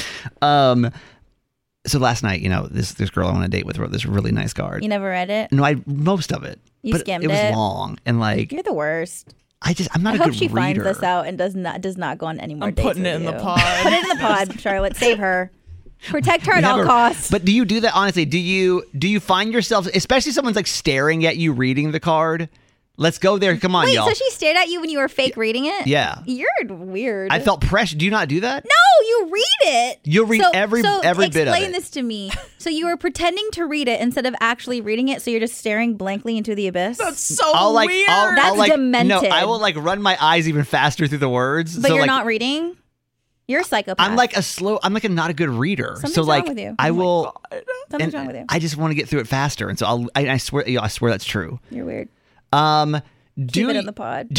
So last night, this girl I went on a date with wrote this really nice card. You never read it? No, most of it. You skimmed it. It was long and like. You're the worst. I'm not a good reader. I hope she finds this out and does not go on any more dates. I'm putting it in the pod. Put it in the pod, Charlotte. Save her. Protect her at all costs. But do you do that honestly? Do you find yourself, especially someone's like staring at you reading the card? Let's go there. Come on, y'all. Wait, so she stared at you when you were fake reading it? Yeah. You're weird. I felt pressure. Do you not do that? No, you read it. You'll read every bit of it. Explain this to me. So you were pretending to read it instead of actually reading it, so you're just staring blankly into the abyss? That's so weird. That's demented. No, I will like run my eyes even faster through the words. But you're not reading? You're a psychopath. I'm like not a good reader. Something's wrong with you. I will. Something's wrong with you. I just want to get through it faster, and so I swear that's true. You're weird. Keep it in the pod.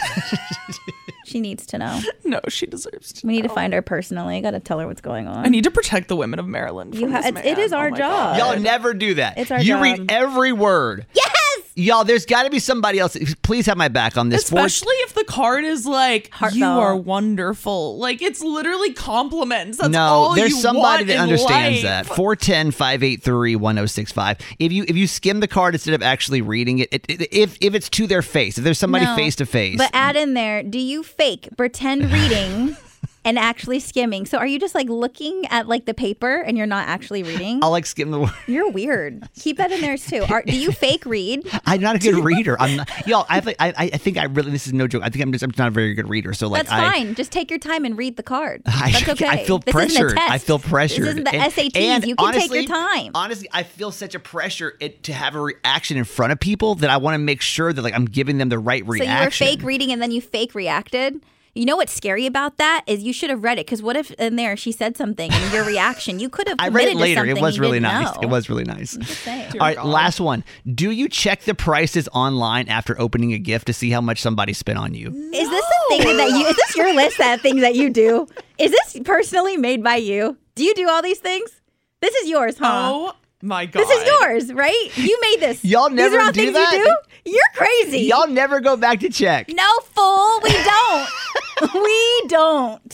She needs to know. No, she deserves to. We need to find her personally. I got to tell her what's going on. I need to protect the women of Maryland. From this man. It is our job. Y'all never do that. It's our job. job. You read every word. Yes. Y'all, there's got to be somebody else. Please have my back on this. Especially if the card is like, heartfelt. You are wonderful. Like, it's literally compliments. That's all you want. No, there's somebody that understands life. that. 410-583-1065. If you skim the card instead of actually reading it, if it's to their face, if there's somebody face to face. But add in there, do you pretend reading and actually skimming? So are you just like looking at like the paper and you're not actually reading? I'll like skim the word. You're weird. Keep that in there too. Do you fake read? I'm not a good reader. I'm not. Y'all, I think I really. This is no joke. I think I'm not a very good reader. So like, that's fine. Just take your time and read the card. That's okay. I feel pressured. This isn't the SATs. And you can honestly, take your time. Honestly, I feel such a pressure to have a reaction in front of people that I want to make sure that like I'm giving them the right reaction. So you were fake reading and then you fake reacted. You know what's scary about that is you should have read it, because what if in there she said something and your reaction, you could have I read it later. It was really nice. It was really nice. All right, last one. Do you check the prices online after opening a gift to see how much somebody spent on you? No. Is this a thing is this your list of things that you do? Is this personally made by you? Do you do all these things? This is yours, huh? Oh my God. This is yours, right? You made this. Y'all never These are all do things that? You do? You're crazy. Y'all never go back to check. No, fool. We don't. We don't.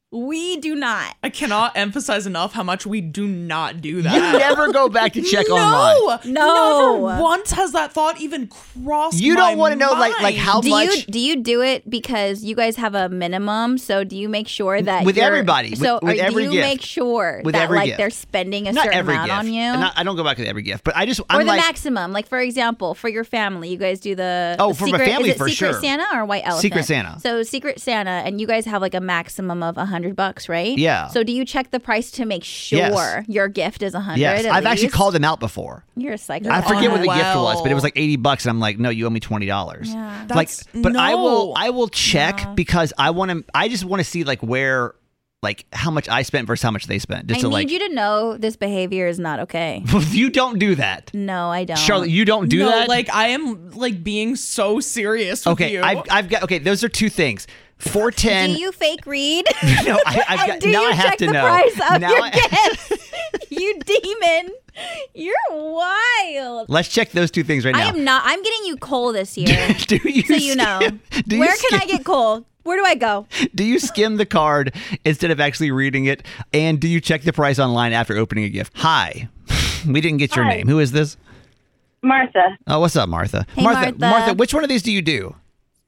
We do not. I cannot emphasize enough how much we do not do that. You never go back to check online. No. Never once has that thought even crossed You my don't want to know mind. like how much. Do you do it because you guys have a minimum? So do you make sure that With you're- everybody, So with every do you gift. make sure With that every like gift. they're spending a Not certain every amount gift. on you? I don't go back with every gift, but or I'm the like, maximum, like for example, for your family, you guys do the for my secret, family, is it for Secret sure. Santa or White Elephant? Secret Santa. So Secret Santa, and you guys have like a maximum of $100, right? Yeah. So do you check the price to make sure Yes. your gift is $100? yes, at I've actually least? called them out before. You're a psycho. I forget what the gift was, but it was like $80, and I'm like, no, you owe me $20. Yeah. Like, but I no. will check because I just want to see like where, like how much I spent versus how much they spent. Just I to need like, you to know this behavior is not okay. you don't do that. No, I don't. Charlotte, you don't do no, that. like I am like being so serious with Okay, you. I've got those are two things. 410. Do you fake read? No, I've got. Do now you I have check to the know. price of Now your I- gifts? You demon. You're wild. Let's check those two things right I now. am not. I'm getting you coal this year. Do you so you know. do you Where can I skim- get coal? Where do I go? Do you skim the card instead of actually reading it? And do you check the price online after opening a gift? Hi. We didn't get your Hi. name. Who is this? Martha. Oh, what's up, Martha? Hey, Martha. Martha, which one of these do you do?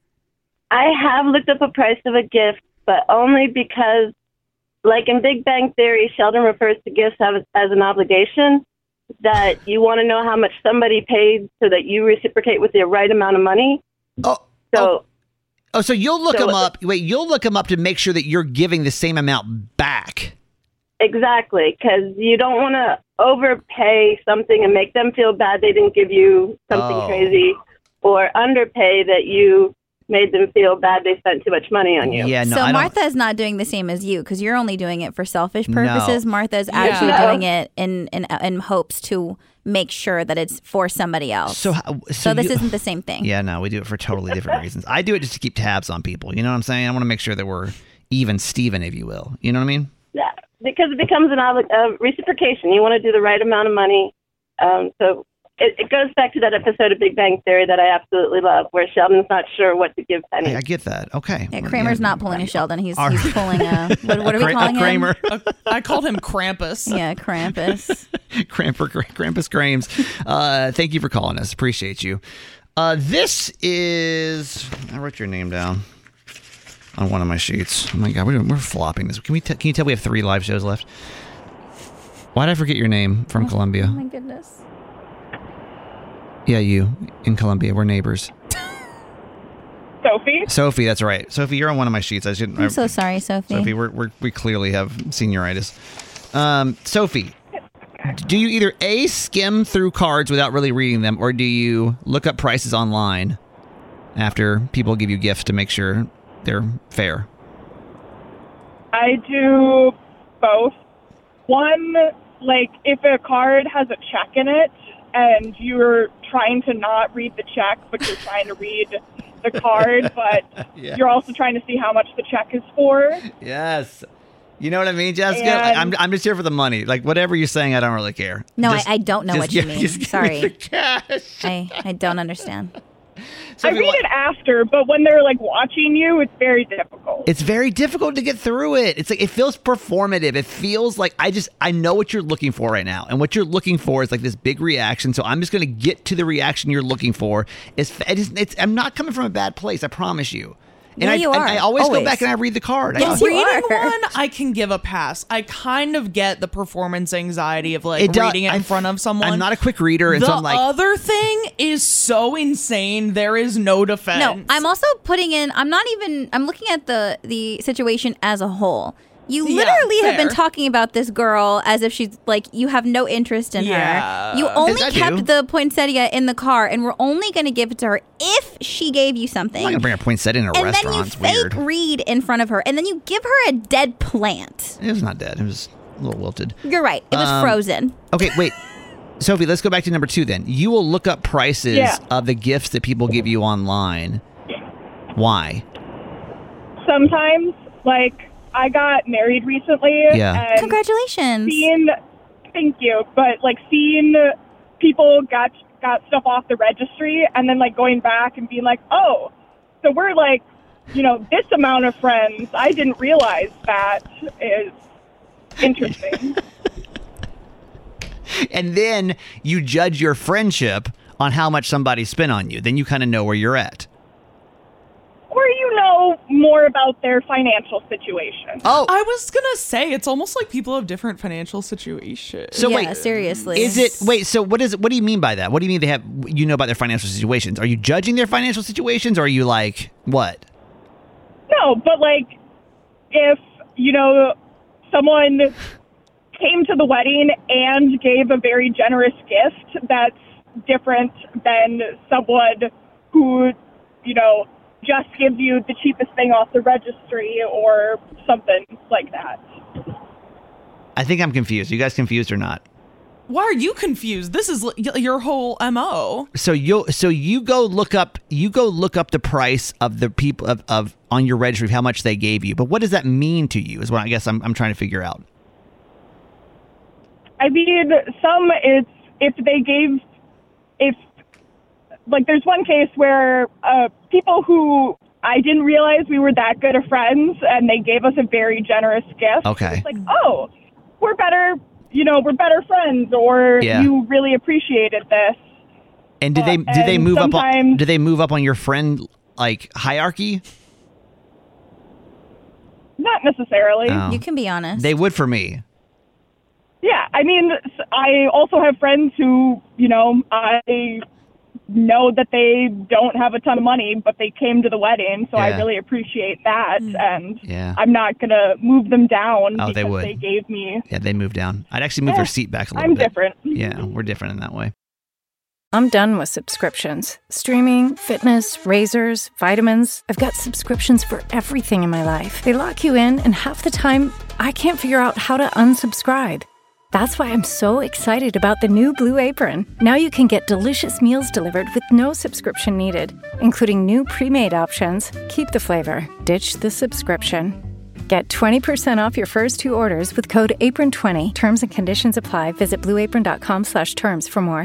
I have looked up a price of a gift, but only because, like in Big Bang Theory, Sheldon refers to gifts as an obligation, that you want to know how much somebody paid so that you reciprocate with the right amount of money. Oh, so you'll look So- them up. Wait, you'll look them up to make sure that you're giving the same amount back. Exactly, because you don't want to overpay something and make them feel bad they didn't give you something Oh. crazy, or underpay that you made them feel bad they spent too much money on you. Yeah, no, so I don't. Martha is not doing the same as you because you're only doing it for selfish purposes. No. Martha is Yeah. actually No. doing it in hopes to make sure that it's for somebody else. So this you- isn't the same thing. Yeah, no, we do it for totally different reasons. I do it just to keep tabs on people. You know what I'm saying? I want to make sure that we're even Steven, if you will. You know what I mean? Yeah, because it becomes an reciprocation. You want to do the right amount of money. So it goes back to that episode of Big Bang Theory that I absolutely love, where Sheldon's not sure what to give Penny. Hey, I get that. Okay. Yeah, Kramer's not pulling a Sheldon. He's Our- pulling a what are we calling him? Kramer. I called him Krampus. Yeah, Krampus. Krampus Grames. Thank you for calling us. Appreciate you. This is. I wrote your name down on one of my sheets. Oh my God, we're flopping this. Can you tell we have 3 live shows left? Why did I forget your name from Columbia? Oh my goodness. Yeah, you in Columbia. We're neighbors. Sophie? Sophie, that's right. Sophie, you're on one of my sheets. I'm so sorry, Sophie. Sophie, we clearly have senioritis. Sophie, do you either A, skim through cards without really reading them, or do you look up prices online after people give you gifts to make sure they're fair? I do both. One, like if a card has a check in it and you're trying to not read the check, but you're trying to read the card, but Yes. you're also trying to see how much the check is for. Yes. You know what I mean, Jessica? And- I'm just here for the money. Like, whatever you're saying, I don't really care. No, Just- I don't know just what you give- mean. just give me Sorry. the cash. I don't understand. I read it after, but when they're like watching you, it's very difficult. It's very difficult to get through it. It's like it feels performative. It feels like I know what you're looking for right now, and what you're looking for is like this big reaction. So I'm just going to get to the reaction you're looking for. I'm not coming from a bad place. I promise you. And Yeah, you are. I always go Always. back and I read the card. The I- reading one, I can give a pass. I kind of get the performance anxiety of like It does- reading it in front of someone. I'm not a quick reader, and the so I'm like, other thing is so insane. There is no defense. No, I'm also putting in. I'm looking at the situation as a whole. You Yeah, literally have been fair. talking about this girl as if she's like you have no interest in Yeah. her. You only I do. kept the poinsettia in the car, and we're only going to give it to her if she gave you something. I'm not going to bring a poinsettia in a and restaurant. then you It's fake weird. read in front of her, and then you give her a dead plant. It was not dead. It was a little wilted. You're right. It was frozen. Okay, wait. Sophie, let's go back to number 2 then. You will look up prices Yeah. of the gifts that people give you online. Why? Sometimes, like, I got married recently. Yeah. And Congratulations. Thank you. But, like, seeing people got stuff off the registry and then, like, going back and being like, oh, so we're, like, this amount of friends. I didn't realize that is interesting. And then you judge your friendship on how much somebody spent on you. Then you kind of know where you're at. Or you know more about their financial situation. Oh, I was going to say, it's almost like people have different financial situations. So wait, seriously. So what do you mean by that? What do you mean you know about their financial situations? Are you judging their financial situations, or are you like, what? No, but like, if, someone came to the wedding and gave a very generous gift, that's different than someone who, just gives you the cheapest thing off the registry or something like that. I think I'm confused. Are you guys confused or not? Why are you confused? This is your whole MO. So you go look up the price of the people of on your registry of how much they gave you. But what does that mean to you is what I guess I'm trying to figure out. I mean, there's one case where people who I didn't realize we were that good of friends, and they gave us a very generous gift. Okay. It's like, oh, we're better friends, or you really appreciated this. And did they move up on your friend hierarchy? Not necessarily. Oh. You can be honest. They would for me. Yeah, I mean, I also have friends who, I know that they don't have a ton of money, but they came to the wedding, so I really appreciate that, and I'm not going to move them down because they would. They gave me... Yeah, they moved down. I'd actually move their seat back a little bit. I'm different. Yeah, we're different in that way. I'm done with subscriptions. Streaming, fitness, razors, vitamins. I've got subscriptions for everything in my life. They lock you in, and half the time, I can't figure out how to unsubscribe. That's why I'm so excited about the new Blue Apron. Now you can get delicious meals delivered with no subscription needed, including new pre-made options. Keep the flavor, ditch the subscription. Get 20% off your first 2 orders with code APRON20. Terms and conditions apply. Visit blueapron.com/terms for more.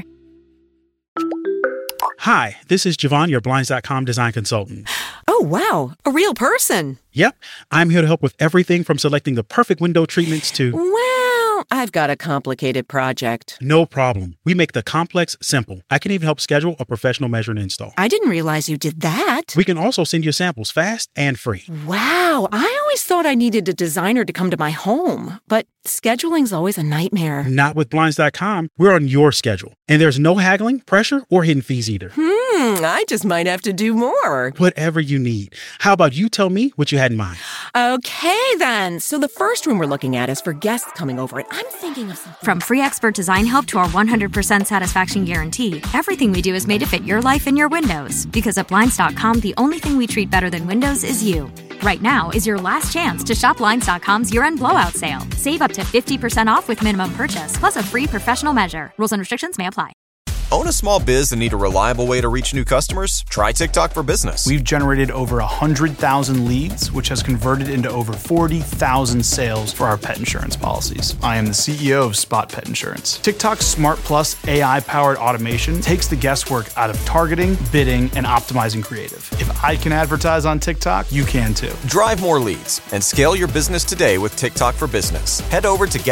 Hi, this is Javon, your Blinds.com design consultant. Oh, wow. A real person. Yep. I'm here to help with everything from selecting the perfect window treatments to... Well, I've got a complicated project. No problem. We make the complex simple. I can even help schedule a professional measure and install. I didn't realize you did that. We can also send you samples fast and free. Wow. I always thought I needed a designer to come to my home, but scheduling's always a nightmare. Not with Blinds.com. We're on your schedule. And there's no haggling, pressure, or hidden fees either. I just might have to do more. Whatever you need. How about you tell me what you had in mind? Okay, then. So the first room we're looking at is for guests coming over, and I'm thinking of something. From free expert design help to our 100% satisfaction guarantee, everything we do is made to fit your life and your windows. Because at Blinds.com, the only thing we treat better than windows is you. Right now is your last chance to shop Blinds.com's year-end blowout sale. Save up to 50% off with minimum purchase, plus a free professional measure. Rules and restrictions may apply. Own a small biz and need a reliable way to reach new customers? Try TikTok for Business. We've generated over 100,000 leads, which has converted into over 40,000 sales for our pet insurance policies. I am the CEO of Spot Pet Insurance. TikTok's Smart Plus AI-powered automation takes the guesswork out of targeting, bidding, and optimizing creative. If I can advertise on TikTok, you can too. Drive more leads and scale your business today with TikTok for Business. Head over to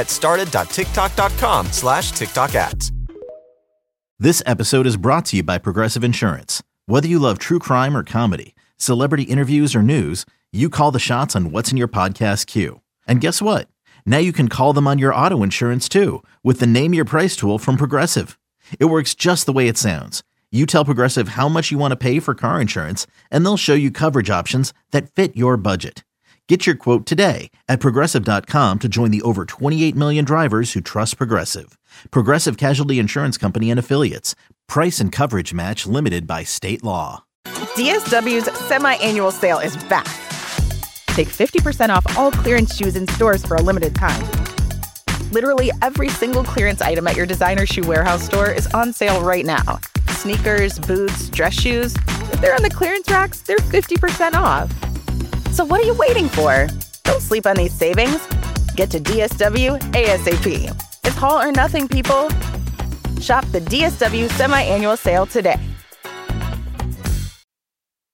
getstarted.tiktok.com/TikTok ads. This episode is brought to you by Progressive Insurance. Whether you love true crime or comedy, celebrity interviews or news, you call the shots on what's in your podcast queue. And guess what? Now you can call them on your auto insurance too with the Name Your Price tool from Progressive. It works just the way it sounds. You tell Progressive how much you want to pay for car insurance, and they'll show you coverage options that fit your budget. Get your quote today at Progressive.com to join the over 28 million drivers who trust Progressive. Progressive Casualty Insurance Company and Affiliates. Price and coverage match limited by state law. DSW's semi-annual sale is back. Take 50% off all clearance shoes in stores for a limited time. Literally every single clearance item at your designer shoe warehouse store is on sale right now. Sneakers, boots, dress shoes. If they're on the clearance racks, they're 50% off. So what are you waiting for? Don't sleep on these savings. Get to DSW ASAP. It's all or nothing, people. Shop the DSW semi-annual sale today.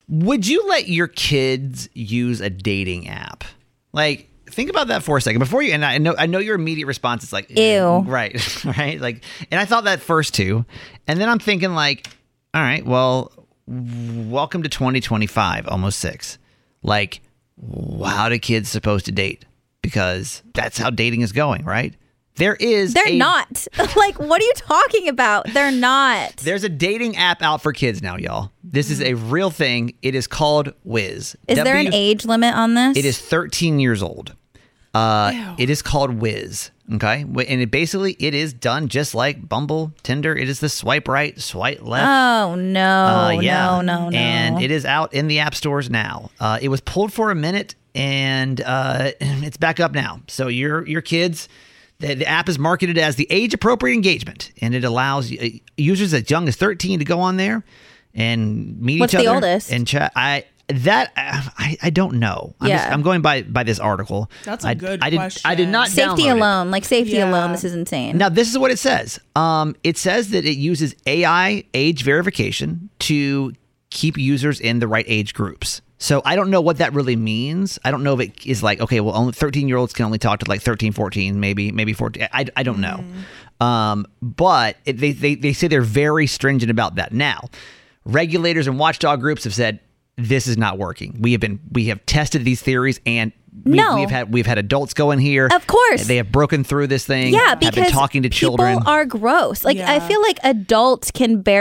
Would you let your kids use a dating app? Like, think about that for a second before you. And I know your immediate response is like, ew, right, right. Like, and I thought that first too, and then I'm thinking like, all right, well, welcome to 2025, almost 6. Like, how do kids supposed to date? Because that's how dating is going, right? They're not. Like, what are you talking about? They're not. There's a dating app out for kids now, y'all. This is a real thing. It is called Wiz. Is there an age limit on this? It is 13 years old. It is called Wiz. Okay, and it is done just like Bumble, Tinder. It is the swipe right, swipe left. Oh no, no. And it is out in the app stores now. It was pulled for a minute, and it's back up now. So your kids, the app is marketed as the age appropriate engagement, and it allows users as young as 13 to go on there and meet What's each other. the oldest? And chat. I don't know. I'm going by this article. That's a good question. I did not safety download alone. it. Like safety alone. This is insane. Now this is what it says. It says that it uses AI age verification to keep users in the right age groups. So I don't know what that really means. I don't know if it is like, okay, well, only 13-year-olds can only talk to like 13, 14, maybe 14. I don't know. But they say they're very stringent about that. Now, regulators and watchdog groups have said, this is not working. We have tested these theories, and we've had adults go in here. Of course, they have broken through this thing. Yeah, because have been talking to children. People are gross. Like I feel like adults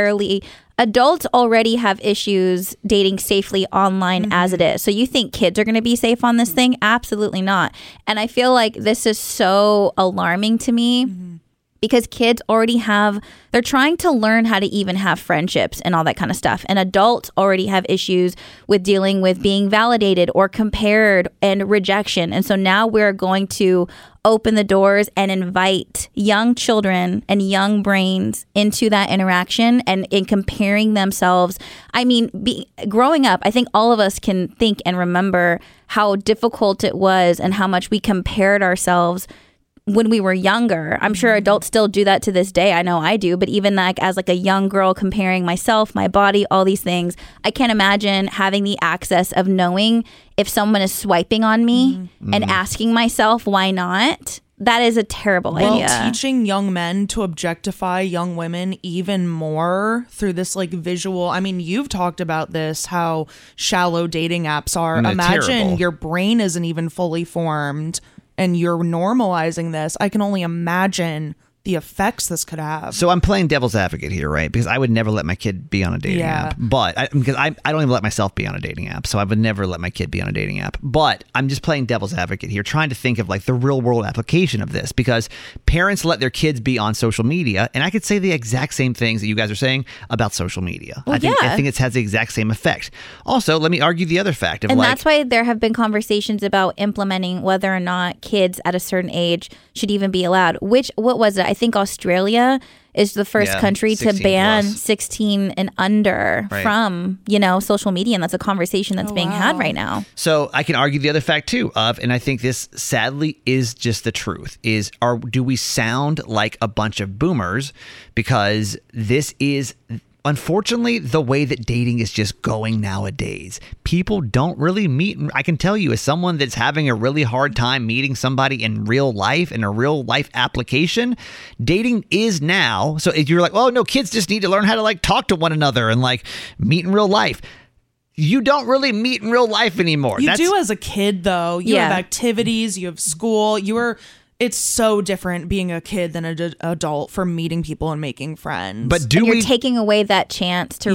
already have issues dating safely online as it is. So you think kids are going to be safe on this thing? Absolutely not. And I feel like this is so alarming to me. Because kids already they're trying to learn how to even have friendships and all that kind of stuff. And adults already have issues with dealing with being validated or compared and rejection. And so now we're going to open the doors and invite young children and young brains into that interaction and in comparing themselves. I mean, growing up, I think all of us can think and remember how difficult it was and how much we compared ourselves when we were younger. I'm sure adults still do that to this day. I know I do. But even like as like a young girl comparing myself, my body, all these things, I can't imagine having the access of knowing if someone is swiping on me and asking myself, why not? That is a terrible idea. Teaching young men to objectify young women even more through this like visual. I mean, you've talked about this, how shallow dating apps are. Imagine terrible. Your brain isn't even fully formed and you're normalizing this. I can only imagine the effects this could have. So I'm playing devil's advocate here, right? Because I would never let my kid be on a dating app. But because I don't even let myself be on a dating app. So I would never let my kid be on a dating app. But I'm just playing devil's advocate here, trying to think of like the real world application of this, because parents let their kids be on social media. And I could say the exact same things that you guys are saying about social media. Well, I think it has the exact same effect. Also, let me argue the other fact of that's why there have been conversations about implementing whether or not kids at a certain age should even be allowed. What was it? I think Australia is the first country to ban 16 and under from, social media. And that's a conversation that's being had right now. So I can argue the other fact too and I think this sadly is just the truth, do we sound like a bunch of boomers? Because this is unfortunately the way that dating is just going nowadays. People don't really meet. I can tell you, as someone that's having a really hard time meeting somebody in real life, in a real life application, dating is now. So if you're like, oh no, kids just need to learn how to like talk to one another and like meet in real life. You don't really meet in real life anymore. You do as a kid though. You have activities, you have school, it's so different being a kid than an adult for meeting people and making friends. But you're taking away that chance to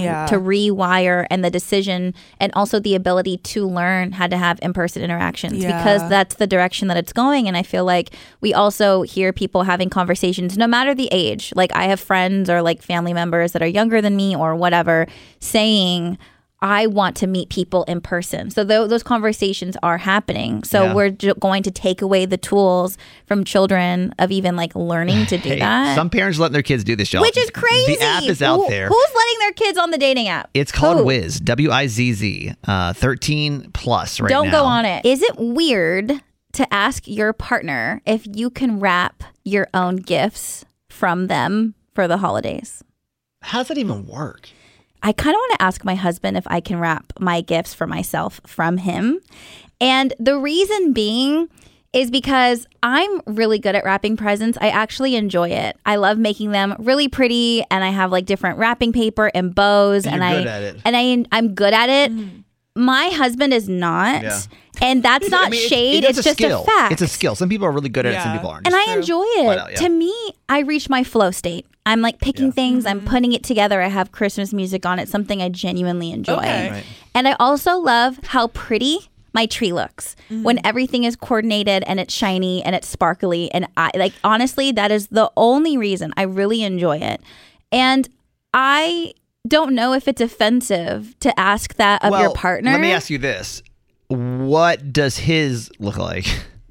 rewire and the decision and also the ability to learn how to have in-person interactions because that's the direction that it's going. And I feel like we also hear people having conversations no matter the age. Like I have friends or like family members that are younger than me or whatever saying, I want to meet people in person. So those conversations are happening. So we're going to take away the tools from children of even like learning to do that. Some parents let their kids do this, y'all. Which is crazy. The app is out there. Who's letting their kids on the dating app? It's called Wiz, Wizz, 13 plus right now. Don't go on it. Is it weird to ask your partner if you can wrap your own gifts from them for the holidays? How does that even work? I kind of want to ask my husband if I can wrap my gifts for myself from him. And the reason being is because I'm really good at wrapping presents. I actually enjoy it. I love making them really pretty, and I have like different wrapping paper and bows, and you're good at it. I'm good at it. My husband is not. Yeah. And that's not shade. It's just skill. a fact. It's a skill. Some people are really good at it. Some people aren't. And I enjoy it. Out, yeah. To me, I reach my flow state. I'm like picking things. I'm putting it together. I have Christmas music on. It's something I genuinely enjoy. Okay. Right. And I also love how pretty my tree looks when everything is coordinated and it's shiny and it's sparkly. And I like, honestly, that is the only reason I really enjoy it. And I don't know if it's offensive to ask that of your partner. Let me ask you this. What does his look like?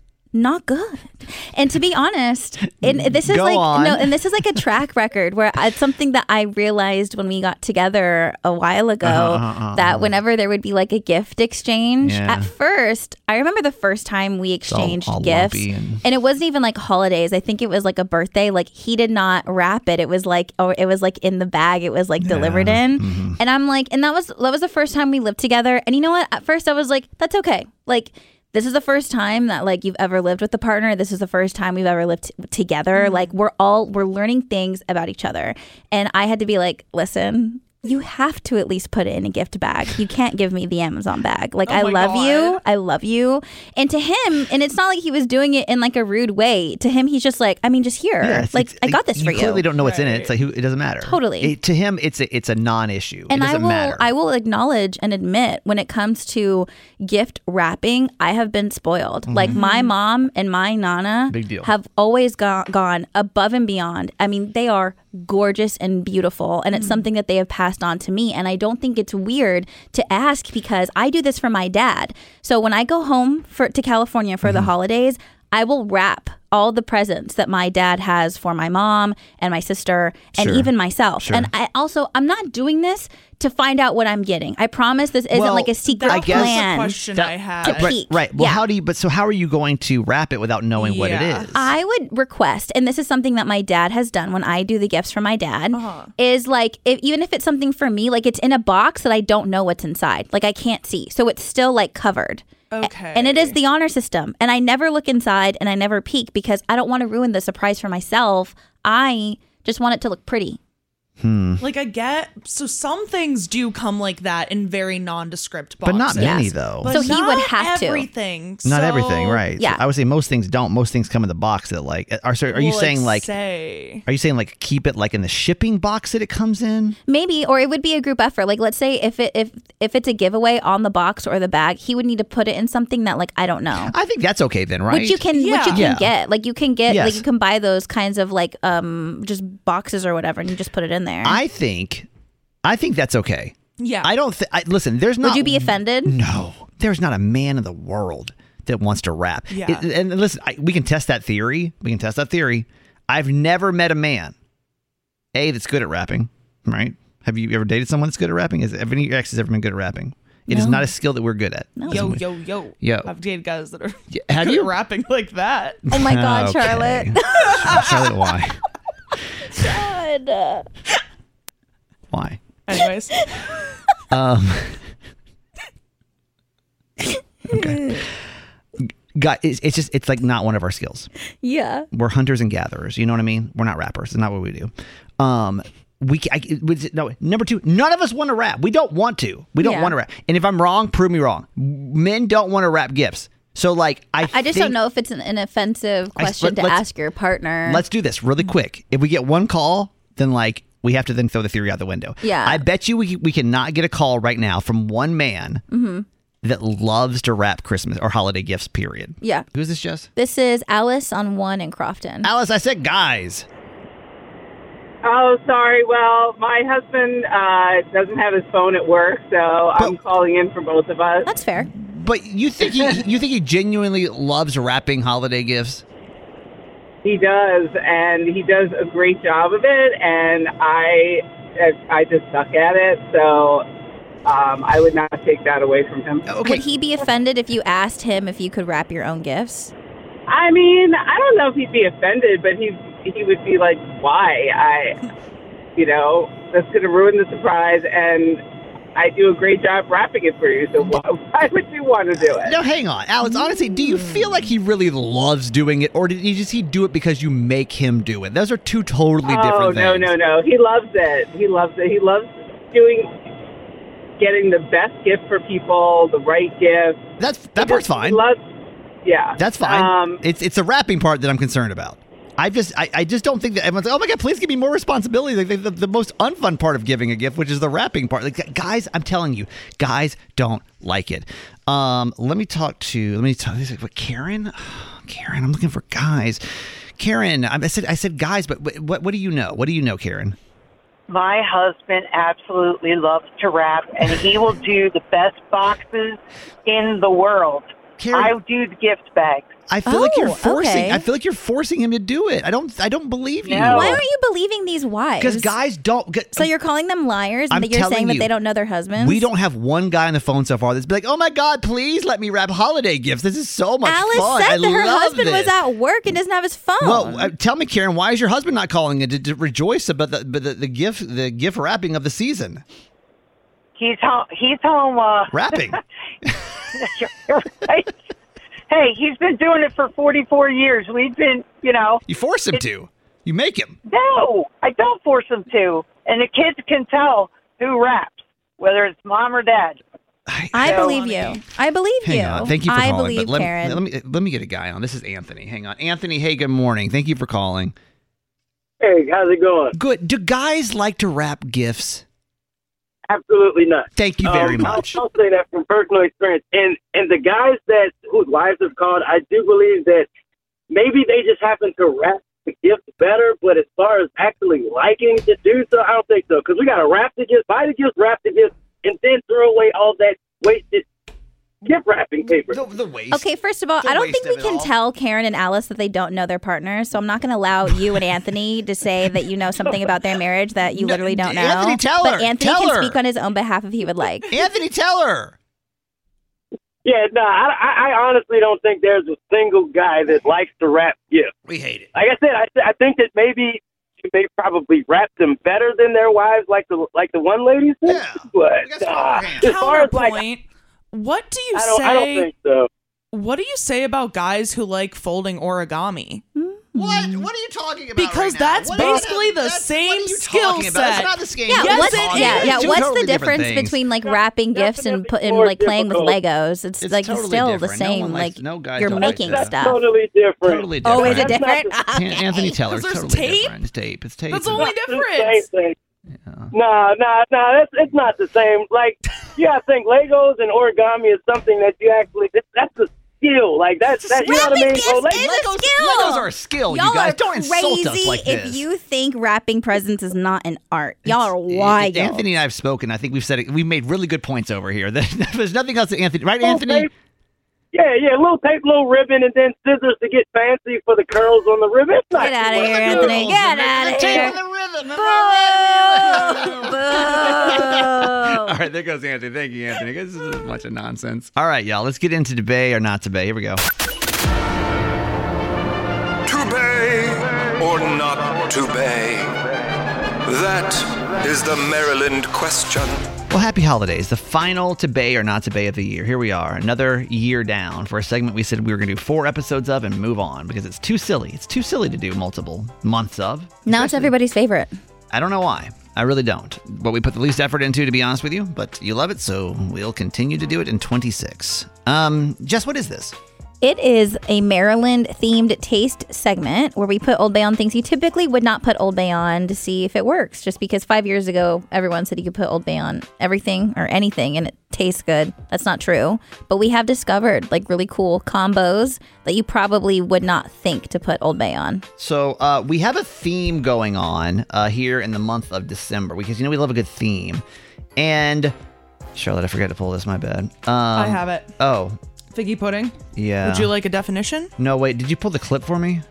Not good. And to be honest, and this is this is like a track record where it's something that I realized when we got together a while ago that whenever there would be like a gift exchange, at first, I remember the first time we exchanged gifts and it wasn't even like holidays. I think it was like a birthday. Like he did not wrap it. It was like in the bag. It was like delivered in. And I'm like, and that was the first time we lived together. And you know what? At first I was like, that's okay. Like, this is the first time that like you've ever lived with a partner. This is the first time we've ever lived together. Like we're learning things about each other. And I had to be like, listen, you have to at least put it in a gift bag. You can't give me the Amazon bag. Like, I love you. I love you. And to him, and it's not like he was doing it in like a rude way. To him, he's just like, I mean, just here. Yeah, I got this for you. You clearly don't know what's in it. It's like, it doesn't matter. Totally. To him, it's a non-issue. And it doesn't matter. I will acknowledge and admit when it comes to gift wrapping, I have been spoiled. Like my mom and my Nana have always gone above and beyond. I mean, they are gorgeous and beautiful, and it's something that they have passed on to me. And I don't think it's weird to ask because I do this for my dad. So when I go home to California for the holidays, I will wrap all the presents that my dad has for my mom and my sister and even myself. And I'm not doing this to find out what I'm getting. I promise this isn't like a secret plan. That's the question I had. Right. Well, how are you going to wrap it without knowing what it is? I would request, and this is something that my dad has done when I do the gifts for my dad, is like, even if it's something for me, like it's in a box that I don't know what's inside. Like I can't see. So it's still like covered. Okay. And it is the honor system. And I never look inside and I never peek because I don't want to ruin the surprise for myself. I just want it to look pretty. Like I get, so some things do come like that in very nondescript boxes. But not many though. But so he would have to. Everything. Not everything, right? Yeah. So I would say most things don't. Most things come in the box that like. Are you saying like keep it like in the shipping box that it comes in? Maybe, or it would be a group effort. Like let's say if it's a giveaway on the box or the bag, he would need to put it in something that like I don't know. I think that's okay then, right? Which you can get. Like you can get like you can buy those kinds of like just boxes or whatever, and you just put it in there. I think that's okay. Yeah. I don't listen, there's not. Would you be offended? No. There's not a man in the world that wants to rap. Yeah. And listen, we can test that theory. I've never met a man that's good at rapping, right? Have you ever dated someone that's good at rapping? Have any of your exes ever been good at rapping? It is not a skill that we're good at. No. Yo. I've dated guys that are have good you? at rapping like that. Oh my God, Charlotte. Charlotte, why? God. Why? Anyways. Okay. God, it's like not one of our skills. Yeah. We're hunters and gatherers. You know what I mean? We're not rappers. It's not what we do. Number two, none of us want to rap. We don't want to. We don't want to rap. And if I'm wrong, prove me wrong. Men don't want to wrap gifts. So like, I just don't know if it's an offensive question to ask your partner. Let's do this really quick. If we get one call, then like we have to then throw the theory out the window. Yeah. I bet you we cannot get a call right now from one man that loves to wrap Christmas or holiday gifts, period. Yeah. Who's this, Jess? This is Alice on 1 in Crofton. Alice, I said guys. Oh, sorry. Well, my husband doesn't have his phone at work, so I'm calling in for both of us. That's fair. But you think he genuinely loves wrapping holiday gifts? He does, and he does a great job of it, and I just suck at it, so I would not take that away from him. Okay. Would he be offended if you asked him if you could wrap your own gifts? I mean, I don't know if he'd be offended, but he would be like, why? that's going to ruin the surprise, and I do a great job wrapping it for you, so why would you want to do it? No, hang on. Alex, honestly, do you feel like he really loves doing it, or did he do it because you make him do it? Those are two totally different things. No. He loves it. He loves getting the best gift for people, the right gift. That part's fine. Yeah. That's fine. It's the wrapping part that I'm concerned about. I just don't think that everyone's like, oh my God, please give me more responsibility. Like the most unfun part of giving a gift, which is the wrapping part. Like, guys, I'm telling you, guys don't like it. Let me talk to Karen. Karen, I'm looking for guys. Karen, I said guys, but what do you know? What do you know, Karen? My husband absolutely loves to wrap, and he will do the best boxes in the world. Karen, I do the gift bags. I feel like you're forcing. Okay. I feel like you're forcing him to do it. I don't believe you. No. Why aren't you believing these wives? Because guys don't. So you're calling them liars, and you're saying that they don't know their husbands. We don't have one guy on the phone so far that's been like, "Oh my God, please let me wrap holiday gifts. This is so much fun." Alice said that her husband was at work and doesn't have his phone. Well, tell me, Karen, why is your husband not calling in to rejoice about the gift wrapping of the season? He's home. Wrapping. You're right. Hey, he's been doing it for 44 years. We've been, You force him to. You make him. No, I don't force him to. And the kids can tell who wraps, whether it's mom or dad. I believe you. I believe you. Hang on. Thank you for calling. I believe Karen. Let me get a guy on. This is Anthony. Hang on. Anthony, hey, good morning. Thank you for calling. Hey, how's it going? Good. Do guys like to wrap gifts? Absolutely not. Thank you very much. I'll say that from personal experience. And the guys whose wives have called, I do believe that maybe they just happen to wrap the gift better, but as far as actually liking to do so, I don't think so. Because we got to wrap the gift, buy the gift, wrap the gift, and then throw away all that wasted gift wrapping paper. The waste. Okay, first of all, I don't think we can tell Karen and Alice that they don't know their partners, so I'm not going to allow you and Anthony to say that you know something about their marriage that you literally don't know. Anthony, tell her. But Anthony can speak on his own behalf if he would like. Anthony, tell her. Yeah, no, I honestly don't think there's a single guy that likes to wrap gifts. We hate it. Like I said, I think that maybe they probably wrap them better than their wives, like the one lady said. Yeah. But as far as like, what do you say? I don't think so. What do you say about guys who like folding origami? What are you talking about? Because that's basically the same skill set. It's not the same. Yeah, Yes, what's totally the difference between like wrapping gifts and like playing with Legos? It's like totally still different. the same. You're making that's stuff. Totally different. Totally different. Oh, is it different? Anthony, tell her. There's Totally tape? different. It's tape. It's tape. That's the only difference. No, it's not the same. Like, you gotta think Legos and origami is something that you actually, that's a skill. Like, that's you know what I mean? Legos are a skill, Y'all you guys. are Don't insult us like this. if you think wrapping presents is not an art. Y'all are wild. Anthony and I have spoken. I think we've said it. We've made really good points over here. There's nothing else that Anthony, right, Anthony? Tape. Yeah, little tape, little ribbon, and then scissors to get fancy for the curls on the ribbon. Get out of here, Anthony. Get out of here. All right, there goes Anthony. Thank you, Anthony. This is a bunch of nonsense. All right, y'all. Let's get into to bay or not to bay. Here we go. To bay or not to bay? That is the Maryland question. Well, happy holidays. The final to bay or not to bay of the year. Here we are, another year down for a segment we said we were going to do 4 episodes of and move on because it's too silly. It's too silly to do multiple months of. Now it's everybody's favorite. I don't know why. I really don't. What we put the least effort into, to be honest with you, but you love it, so we'll continue to do it in 26. Jess, what is this? It is a Maryland-themed taste segment where we put Old Bay on things you typically would not put Old Bay on to see if it works. Just because 5 years ago, everyone said you could put Old Bay on everything or anything and it tastes good. That's not true. But we have discovered like really cool combos that you probably would not think to put Old Bay on. So we have a theme going on here in the month of December because, we love a good theme. And Charlotte, I forgot to pull this. My bad. I have it. Oh. Figgy pudding? Yeah. Would you like a definition? No, wait. Did you pull the clip for me?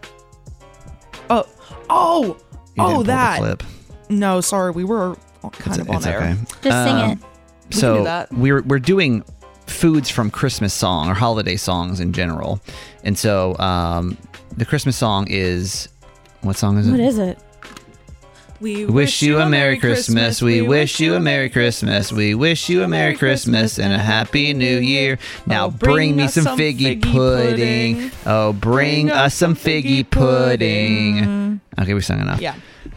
Oh, that. Pull the clip. No, sorry. We were kind of on air. Okay. Just sing it. We can do that. We're doing foods from Christmas song or holiday songs in general. And so the Christmas song is, what song is it? What is it? We wish you a Merry Christmas. We wish you a Merry Christmas. We wish you a Merry Christmas and a Happy New Year. Now bring me some figgy pudding. Oh, bring us some figgy pudding. Okay, we sung enough. Yeah.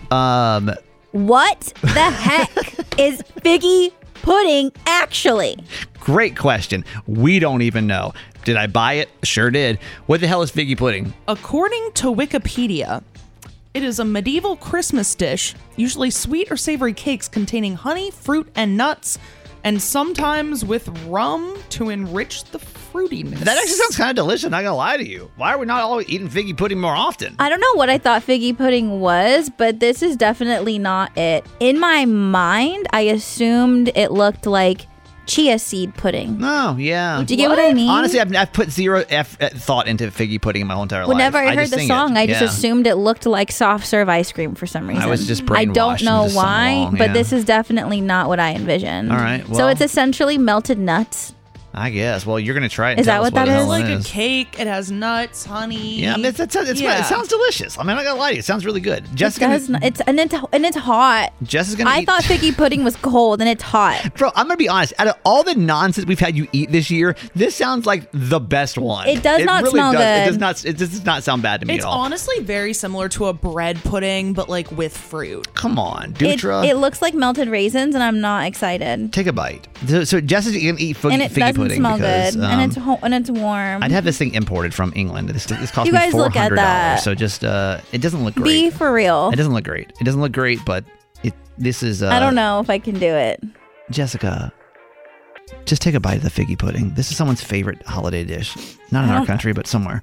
What the heck is figgy pudding actually? Great question. We don't even know. Did I buy it? Sure did. What the hell is figgy pudding? According to Wikipedia, it is a medieval Christmas dish, usually sweet or savory cakes containing honey, fruit, and nuts, and sometimes with rum to enrich the fruitiness. That actually sounds kind of delicious, not gonna lie to you. Why are we not always eating figgy pudding more often? I don't know what I thought figgy pudding was, but this is definitely not it. In my mind, I assumed it looked like chia seed pudding. Oh, yeah. Do you get what I mean? Honestly, I've put zero thought into figgy pudding in my whole entire life. Whenever I heard the song, I just assumed it looked like soft serve ice cream for some reason. I was just brainwashed. I don't know why, but this is definitely not what I envisioned. All right. Well, so it's essentially melted nuts. I guess. Well, you're going to try it and is tell that us what that is? It's like a cake. It has nuts, honey. Yeah, I mean, it sounds delicious. I mean, I'm not going to lie to you. It sounds really good. Jessica, it's hot. Jessica's going to I thought figgy pudding was cold, and it's hot. Bro, I'm going to be honest. Out of all the nonsense we've had you eat this year, this sounds like the best one. It does not really smell good. It does not sound bad to me at all. It's honestly very similar to a bread pudding, but like with fruit. Come on, Dutra. It looks like melted raisins, and I'm not excited. Take a bite. So Jessica's going to eat figgy pudding. And it doesn't smell good. And it's warm. I'd have this thing imported from England. This cost you me guys $400. look at that. So just it doesn't look great. Be for real. It doesn't look great. It doesn't look great, but this is. I don't know if I can do it. Jessica, just take a bite of the figgy pudding. This is someone's favorite holiday dish. Not in our country, but somewhere.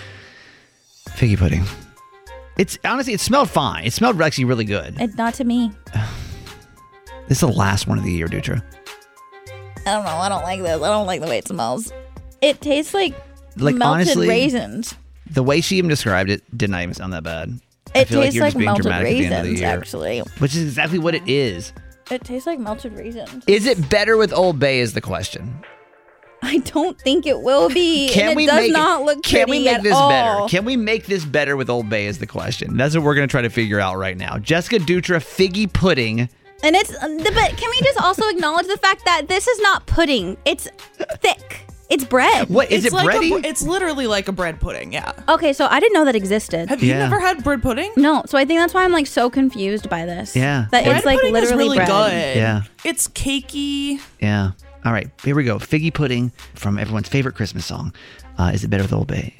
Figgy pudding. It's honestly, it smelled fine. It smelled actually really good. Not to me. This is the last one of the year, Dutra. I don't know. I don't like this. I don't like the way it smells. It tastes like melted honestly, raisins. The way she even described it did not even sound that bad. It tastes like melted raisins, actually. Which is exactly what it is. It tastes like melted raisins. Is it better with Old Bay is the question. I don't think it will be. Can we make this better? Can we make this better with Old Bay is the question. That's what we're going to try to figure out right now. Jessica Dutra, figgy pudding. And but can we just also acknowledge the fact that this is not pudding? It's thick. It's bread. What is it? Like bready? It's literally like a bread pudding. Yeah. Okay, so I didn't know that existed. Have you never had bread pudding? No. So I think that's why I'm like so confused by this. Yeah. That bread it's like pudding literally is really bread. good. Yeah. It's cakey. Yeah. All right. Here we go. Figgy pudding from everyone's favorite Christmas song. Is it better with Old Bay?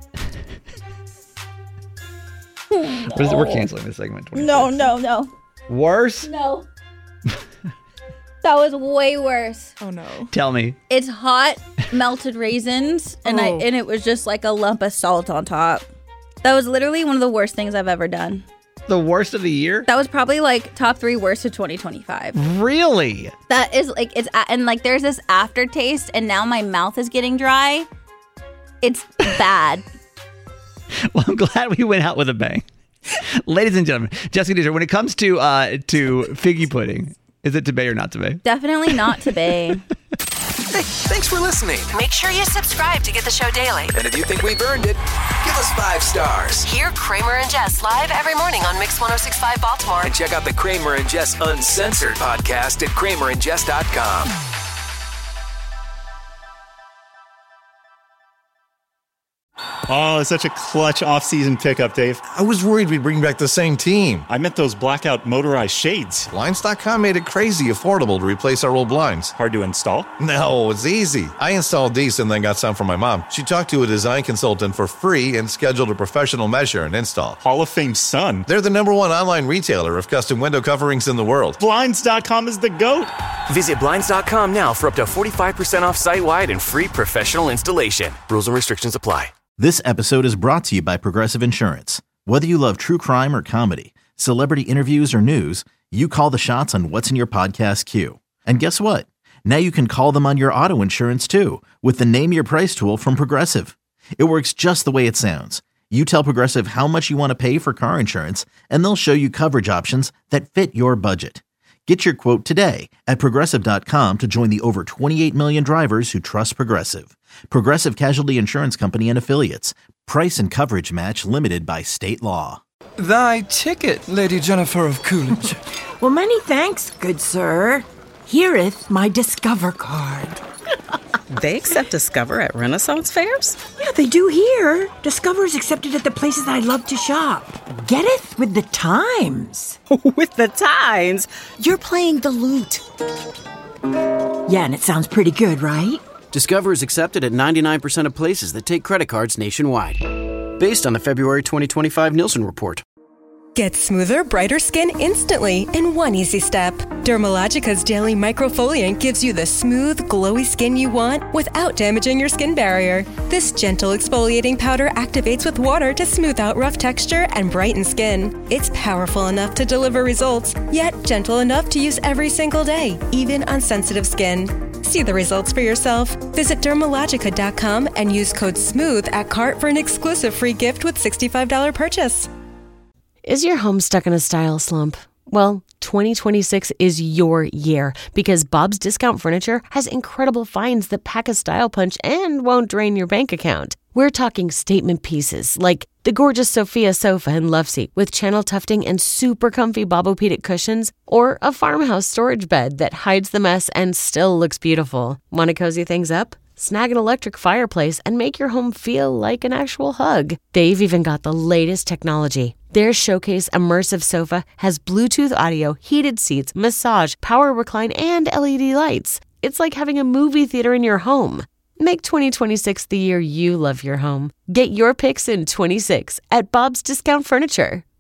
We're canceling this segment. No. Worse? No. That was way worse. Oh no. Tell me. It's hot melted raisins and it was just like a lump of salt on top. That was literally one of the worst things I've ever done. The worst of the year? That was probably like top 3 worst of 2025. Really? That is like and like there's this aftertaste and now my mouth is getting dry. It's bad. Well, I'm glad we went out with a bang. Ladies and gentlemen, Jessica Dutra, when it comes to figgy pudding, is it to bay or not to bay? Definitely not to bay. Hey, thanks for listening. Make sure you subscribe to get the show daily. And if you think we've earned it, give us 5 stars. Hear Kramer and Jess live every morning on Mix 106.5 Baltimore. And check out the Kramer and Jess Uncensored podcast at kramerandjess.com. Oh, it's such a clutch off-season pickup, Dave. I was worried we'd bring back the same team. I meant those blackout motorized shades. Blinds.com made it crazy affordable to replace our old blinds. Hard to install? No, it's easy. I installed these and then got some for my mom. She talked to a design consultant for free and scheduled a professional measure and install. Hall of Fame son. They're the #1 online retailer of custom window coverings in the world. Blinds.com is the GOAT. Visit Blinds.com now for up to 45% off site-wide and free professional installation. Rules and restrictions apply. This episode is brought to you by Progressive Insurance. Whether you love true crime or comedy, celebrity interviews or news, you call the shots on what's in your podcast queue. And guess what? Now you can call them on your auto insurance too with the Name Your Price tool from Progressive. It works just the way it sounds. You tell Progressive how much you want to pay for car insurance, and they'll show you coverage options that fit your budget. Get your quote today at Progressive.com to join the over 28 million drivers who trust Progressive. Progressive Casualty Insurance Company and Affiliates. Price and coverage match limited by state law. Thy ticket, Lady Jennifer of Coolidge. Well, many thanks, good sir. Here'th my Discover card. They accept Discover at Renaissance fairs? Yeah, they do here. Discover's accepted at the places I love to shop. Getteth with the times. With the times? You're playing the lute. Yeah, and it sounds pretty good, right? Discover is accepted at 99% of places that take credit cards nationwide. Based on the February 2025 Nielsen report. Get smoother, brighter skin instantly in one easy step. Dermalogica's Daily Microfoliant gives you the smooth, glowy skin you want without damaging your skin barrier. This gentle exfoliating powder activates with water to smooth out rough texture and brighten skin. It's powerful enough to deliver results, yet gentle enough to use every single day, even on sensitive skin. See the results for yourself. Visit Dermalogica.com and use code SMOOTH at cart for an exclusive free gift with $65 purchase. Is your home stuck in a style slump? Well, 2026 is your year because Bob's Discount Furniture has incredible finds that pack a style punch and won't drain your bank account. We're talking statement pieces like the gorgeous Sophia sofa and love seat with channel tufting and super comfy Bobopedic cushions, or a farmhouse storage bed that hides the mess and still looks beautiful. Want to cozy things up? Snag an electric fireplace and make your home feel like an actual hug. They've even got the latest technology. Their Showcase Immersive Sofa has Bluetooth audio, heated seats, massage, power recline, and LED lights. It's like having a movie theater in your home. Make 2026 the year you love your home. Get your picks in 26 at Bob's Discount Furniture.